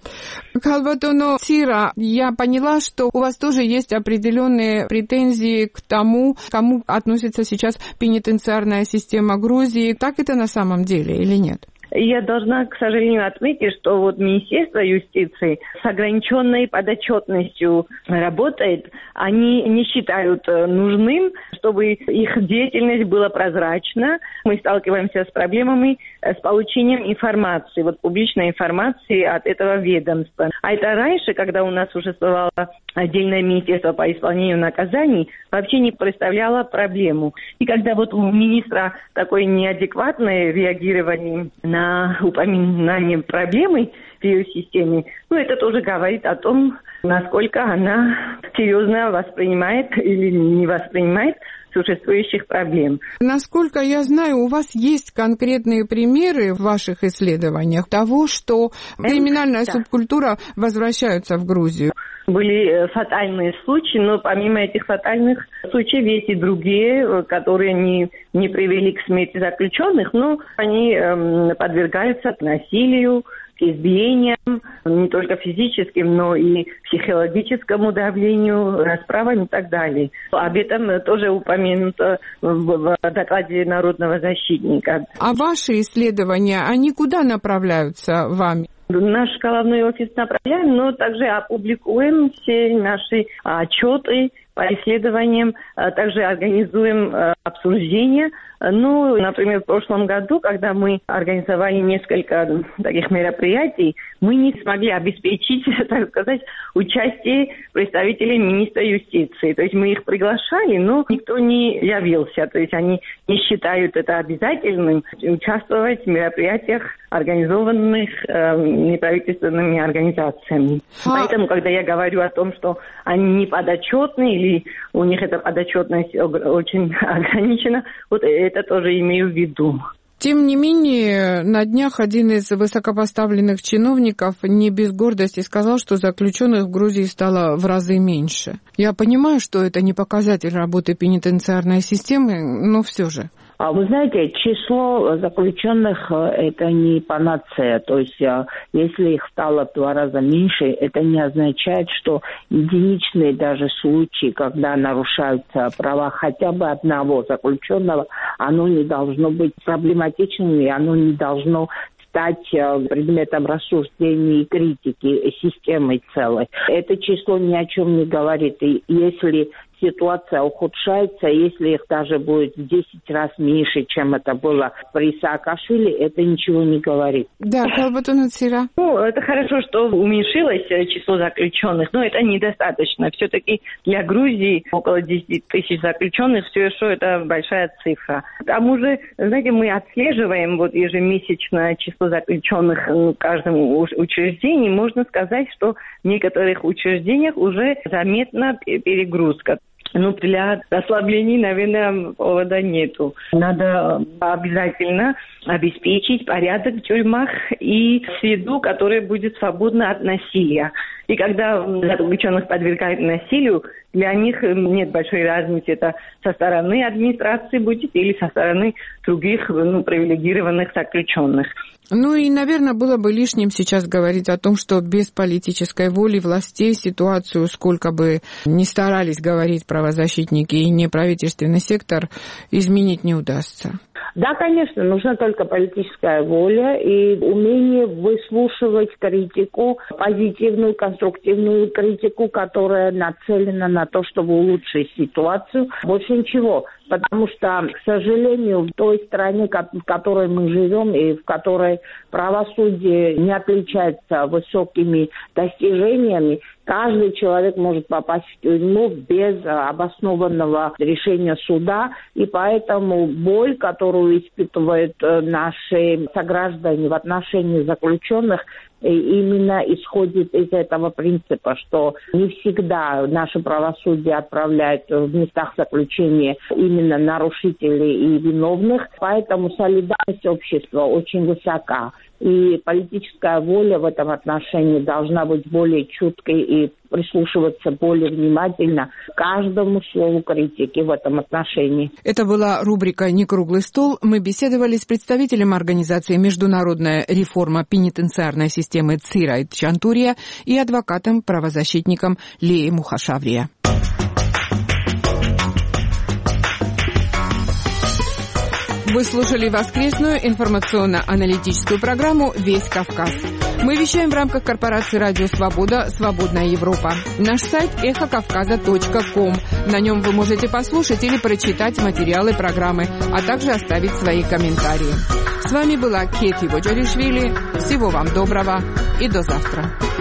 Калбатоно Сира, я поняла, что у вас тоже есть определенные претензии к тому, кому относится сейчас пенитенциарная система Грузии. Так это на самом деле или нет? Я должна, к сожалению, отметить, что вот Министерство юстиции с ограниченной подотчетностью работает. Они не считают нужным, чтобы их деятельность была прозрачна. Мы сталкиваемся с проблемами с получением информации, вот публичной информации от этого ведомства. А это раньше, когда у нас существовало отдельное министерство по исполнению наказаний, вообще не представляло проблему. И когда вот у министра такое неадекватное реагирование на упоминание проблемы в ее системе, это тоже говорит о том, насколько она серьезно воспринимает или не воспринимает существующих проблем. Насколько я знаю, у вас есть конкретные примеры в ваших исследованиях того, что криминальная субкультура возвращается в Грузию. Были фатальные случаи, но помимо этих фатальных случаев есть и другие, которые не привели к смерти заключенных, но они подвергаются насилию, к избиениям, не только физическим, но и психологическому давлению, расправам и так далее. Об этом тоже упомянуто в докладе народного защитника. А ваши исследования, они куда направляются вами? Наш головной офис направляем, но также опубликуем все наши отчеты по исследованиям, также организуем обсуждения. Например, в прошлом году, когда мы организовали несколько таких мероприятий, мы не смогли обеспечить, так сказать, участие представителей министра юстиции. То есть мы их приглашали, но никто не явился. То есть они не считают это обязательным участвовать в мероприятиях, организованных неправительственными организациями. Поэтому, когда я говорю о том, что они не подотчетны или у них эта подотчетность очень ограничена, вот это тоже имею в виду. Тем не менее, на днях один из высокопоставленных чиновников не без гордости сказал, что заключенных в Грузии стало в разы меньше. Я понимаю, что это не показатель работы пенитенциарной системы, но все же. Вы знаете, число заключенных – это не панацея. То есть, если их стало в 2 раза меньше, это не означает, что единичные даже случаи, когда нарушаются права хотя бы одного заключенного, оно не должно быть проблематичным, и оно не должно стать предметом рассуждений и критики системы целой. Это число ни о чем не говорит. И если ситуация ухудшается, если их даже будет в 10 раз меньше, чем это было при Саакашвили, это ничего не говорит. Да, Калбатон Сира. Это хорошо, что уменьшилось число заключенных, но это недостаточно. Все-таки для Грузии около 10 тысяч заключенных все еще это большая цифра. К тому же, знаете, мы отслеживаем ежемесячное число заключенных в каждом учреждении. Можно сказать, что в некоторых учреждениях уже заметна перегрузка. Для расслаблений, наверное, повода нету. Надо обязательно обеспечить порядок в тюрьмах и среду, которая будет свободна от насилия. И когда заключенных подвергают насилию, для них нет большой разницы, это со стороны администрации будет или со стороны других привилегированных заключенных. И, наверное, было бы лишним сейчас говорить о том, что без политической воли властей ситуацию, сколько бы ни старались говорить правозащитники и неправительственный сектор, изменить не удастся. Да, конечно, нужна только политическая воля и умение выслушивать критику, позитивную, конструктивную критику, которая нацелена на то, чтобы улучшить ситуацию. Больше ничего. Потому что, к сожалению, в той стране, в которой мы живем и в которой правосудие не отличается высокими достижениями, каждый человек может попасть в тюрьму без обоснованного решения суда. И поэтому боль, которую испытывают наши сограждане в отношении заключенных, именно исходит из этого принципа, что не всегда наше правосудие отправляет в местах заключения именно нарушителей и виновных, поэтому солидарность общества очень высока. И политическая воля в этом отношении должна быть более чуткой и прислушиваться более внимательно к каждому слову критики в этом отношении. Это была рубрика «Не круглый стол». Мы беседовали с представителем организации «Международная реформа пенитенциарной системы» Цирайт Чантурия и адвокатом-правозащитником Леей Мухашаврия. Вы слушали воскресную информационно-аналитическую программу «Весь Кавказ». Мы вещаем в рамках корпорации «Радио Свобода. Свободная Европа». Наш сайт эхокавказа.ком. На нем вы можете послушать или прочитать материалы программы, а также оставить свои комментарии. С вами была Кети Воджаришвили. Всего вам доброго и до завтра.